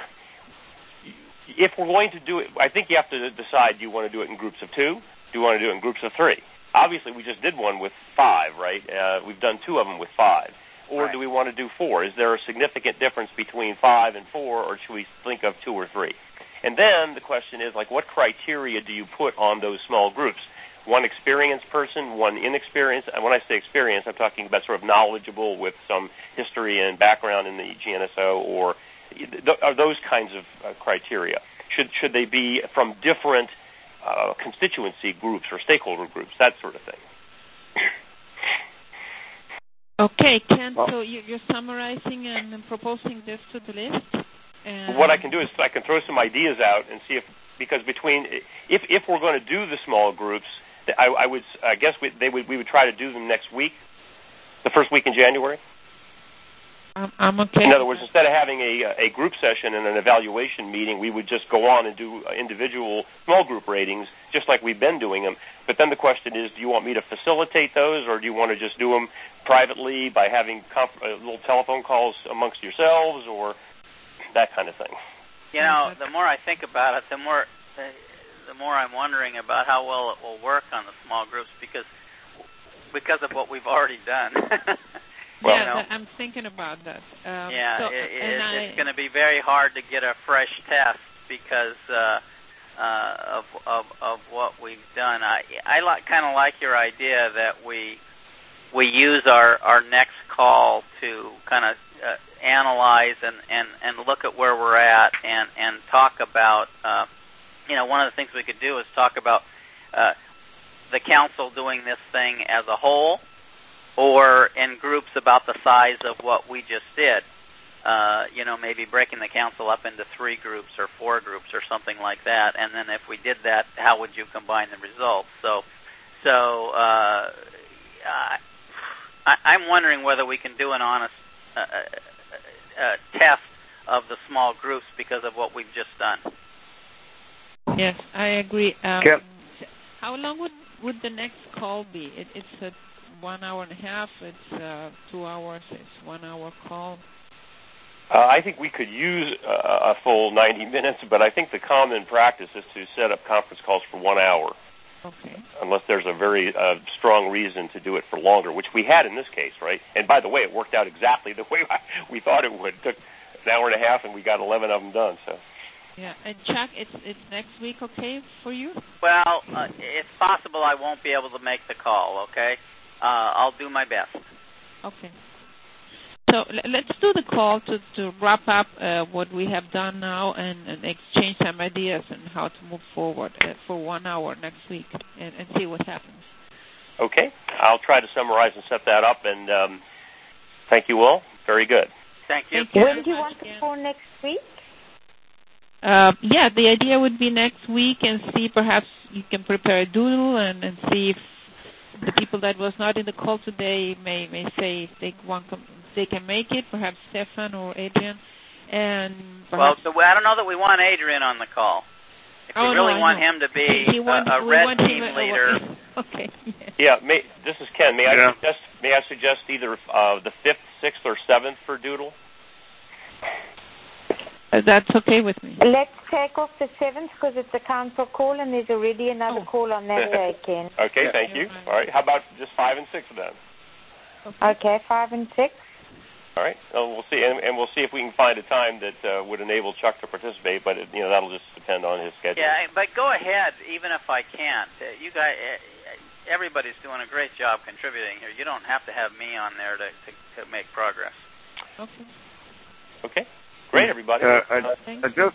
if we're going to do it, I think you have to decide: do you want to do it in groups of two? Do you want to do it in groups of three? Obviously, we just did one with five, right? Uh, we've done two of them with five. Or right. do we want to do four? Is there a significant difference between five and four, or should we think of two or three? And then the question is, like, what criteria do you put on those small groups? One experienced person, one inexperienced. And when I say experienced, I'm talking about sort of knowledgeable with some history and background in the G N S O, or are those kinds of uh, criteria? Should should they be from different uh, constituency groups or stakeholder groups, that sort of thing? Okay, Ken, so you're summarizing and proposing this to the list? And what I can do is I can throw some ideas out and see if, because between, if if we're going to do the small groups, I, I would, I guess we, they would, we would try to do them next week, the first week in January. Um, I'm okay. In other words, instead of having a, a group session and an evaluation meeting, we would just go on and do individual small group ratings, just like we've been doing them. But then the question is, do you want me to facilitate those, or do you want to just do them privately by having conf- uh, little telephone calls amongst yourselves, or that kind of thing? You know, the more I think about it, the more uh, the more I'm wondering about how well it will work on the small groups, because because of what we've already done. Well, yeah, you know, I'm thinking about that. Um, yeah, so, it, it, it's I, going to be very hard to get a fresh test because uh, uh, of, of of what we've done. I I like, kind of like your idea that we we use our, our next call to kind of uh, analyze and, and, and look at where we're at and, and talk about, uh, you know, one of the things we could do is talk about uh, the council doing this thing as a whole, or in groups about the size of what we just did. Uh, you know, maybe breaking the council up into three groups or four groups or something like that. And then if we did that, how would you combine the results? So, so uh, I, I'm wondering whether we can do an honest uh, uh, test of the small groups because of what we've just done. Yes, I agree. Um, yep. How long would, would the next call be? It, it's a one hour and a half, it's uh, two hours, it's one hour call. Uh, I think we could use uh, a full ninety minutes, but I think the common practice is to set up conference calls for one hour. Okay. Unless there's a very uh, strong reason to do it for longer, which we had in this case, right? And by the way, it worked out exactly the way we thought it would. It took an hour and a half, and we got eleven of them done, so. Yeah, and Chuck, it's it's next week okay for you? Well, uh, it's possible I won't be able to make the call, okay? Uh, I'll do my best. Okay. So l- let's do the call to, to wrap up uh, what we have done now and, and exchange some ideas on how to move forward uh, for one hour next week and, and see what happens. Okay. I'll try to summarize and set that up, and um, thank you all. Very good. Thank you. Thank you when do you want it for next week? Uh, yeah, the idea would be next week and see perhaps you can prepare a doodle and, and see if the people that was not in the call today may, may say if they want if they can make it, perhaps Stefan or Adrian. And well, so I don't know that we want Adrian on the call. If oh, we really no, want him to be he want, a, a red team him, leader. Okay. Yes. Yeah, may, this is Ken. May yeah. I suggest may I suggest either uh, the fifth, sixth, or seventh for doodle? Uh, that's okay with me. Let's take off the seventh because it's a council call and there's already another oh. call on that day, Ken. Okay, thank you. All right, how about just five and six then? Okay, okay five and six. All right, so we'll see, and, and we'll see if we can find a time that uh, would enable Chuck to participate. But it, you know, that'll just depend on his schedule. Yeah, but go ahead, even if I can't. Uh, you guys, uh, everybody's doing a great job contributing here. You don't have to have me on there to, to, to make progress. Okay. Okay. Great, everybody. Uh, I, I just...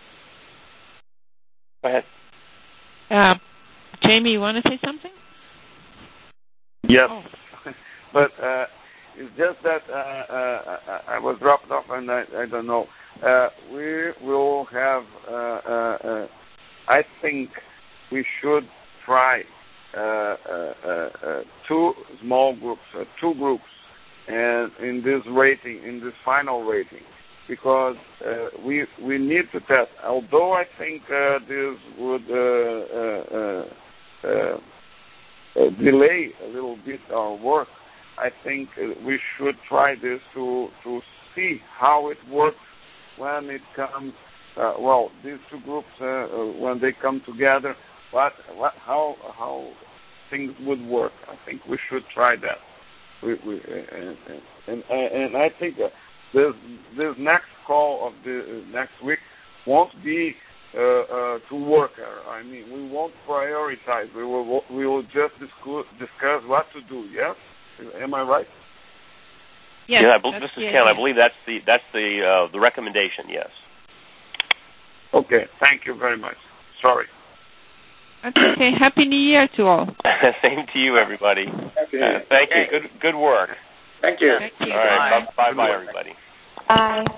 Go ahead. Uh, Jamie, you want to say something? Yes. Oh. But uh, it's just that uh, uh, I was dropped off, and I, I don't know. Uh, we will have, uh, uh, uh, I think we should try uh, uh, uh, two small groups, uh, two groups, and in this rating, in this final rating, because uh, we we need to test. Although I think uh, this would uh, uh, uh, uh, delay a little bit our work, I think uh, we should try this to to see how it works when it comes. Uh, well, these two groups uh, uh, when they come together, what, what how how things would work. I think we should try that. We, we, and, and, and, and I think uh, this this next call of the uh, next week won't be uh, uh, to work. I mean, we won't prioritize. We will we will just discuss discuss what to do. Yes, am I right? Yes, yeah, I believe, this is Ken. I believe that's the that's the uh, the recommendation. Yes. Okay. Thank you very much. Sorry. That's okay. Happy New Year to all. Same to you, everybody. Happy Uh, thank Okay. you. Good good work. Thank you. Thank you. All right. Bye. Bye, bye, bye, everybody. Bye.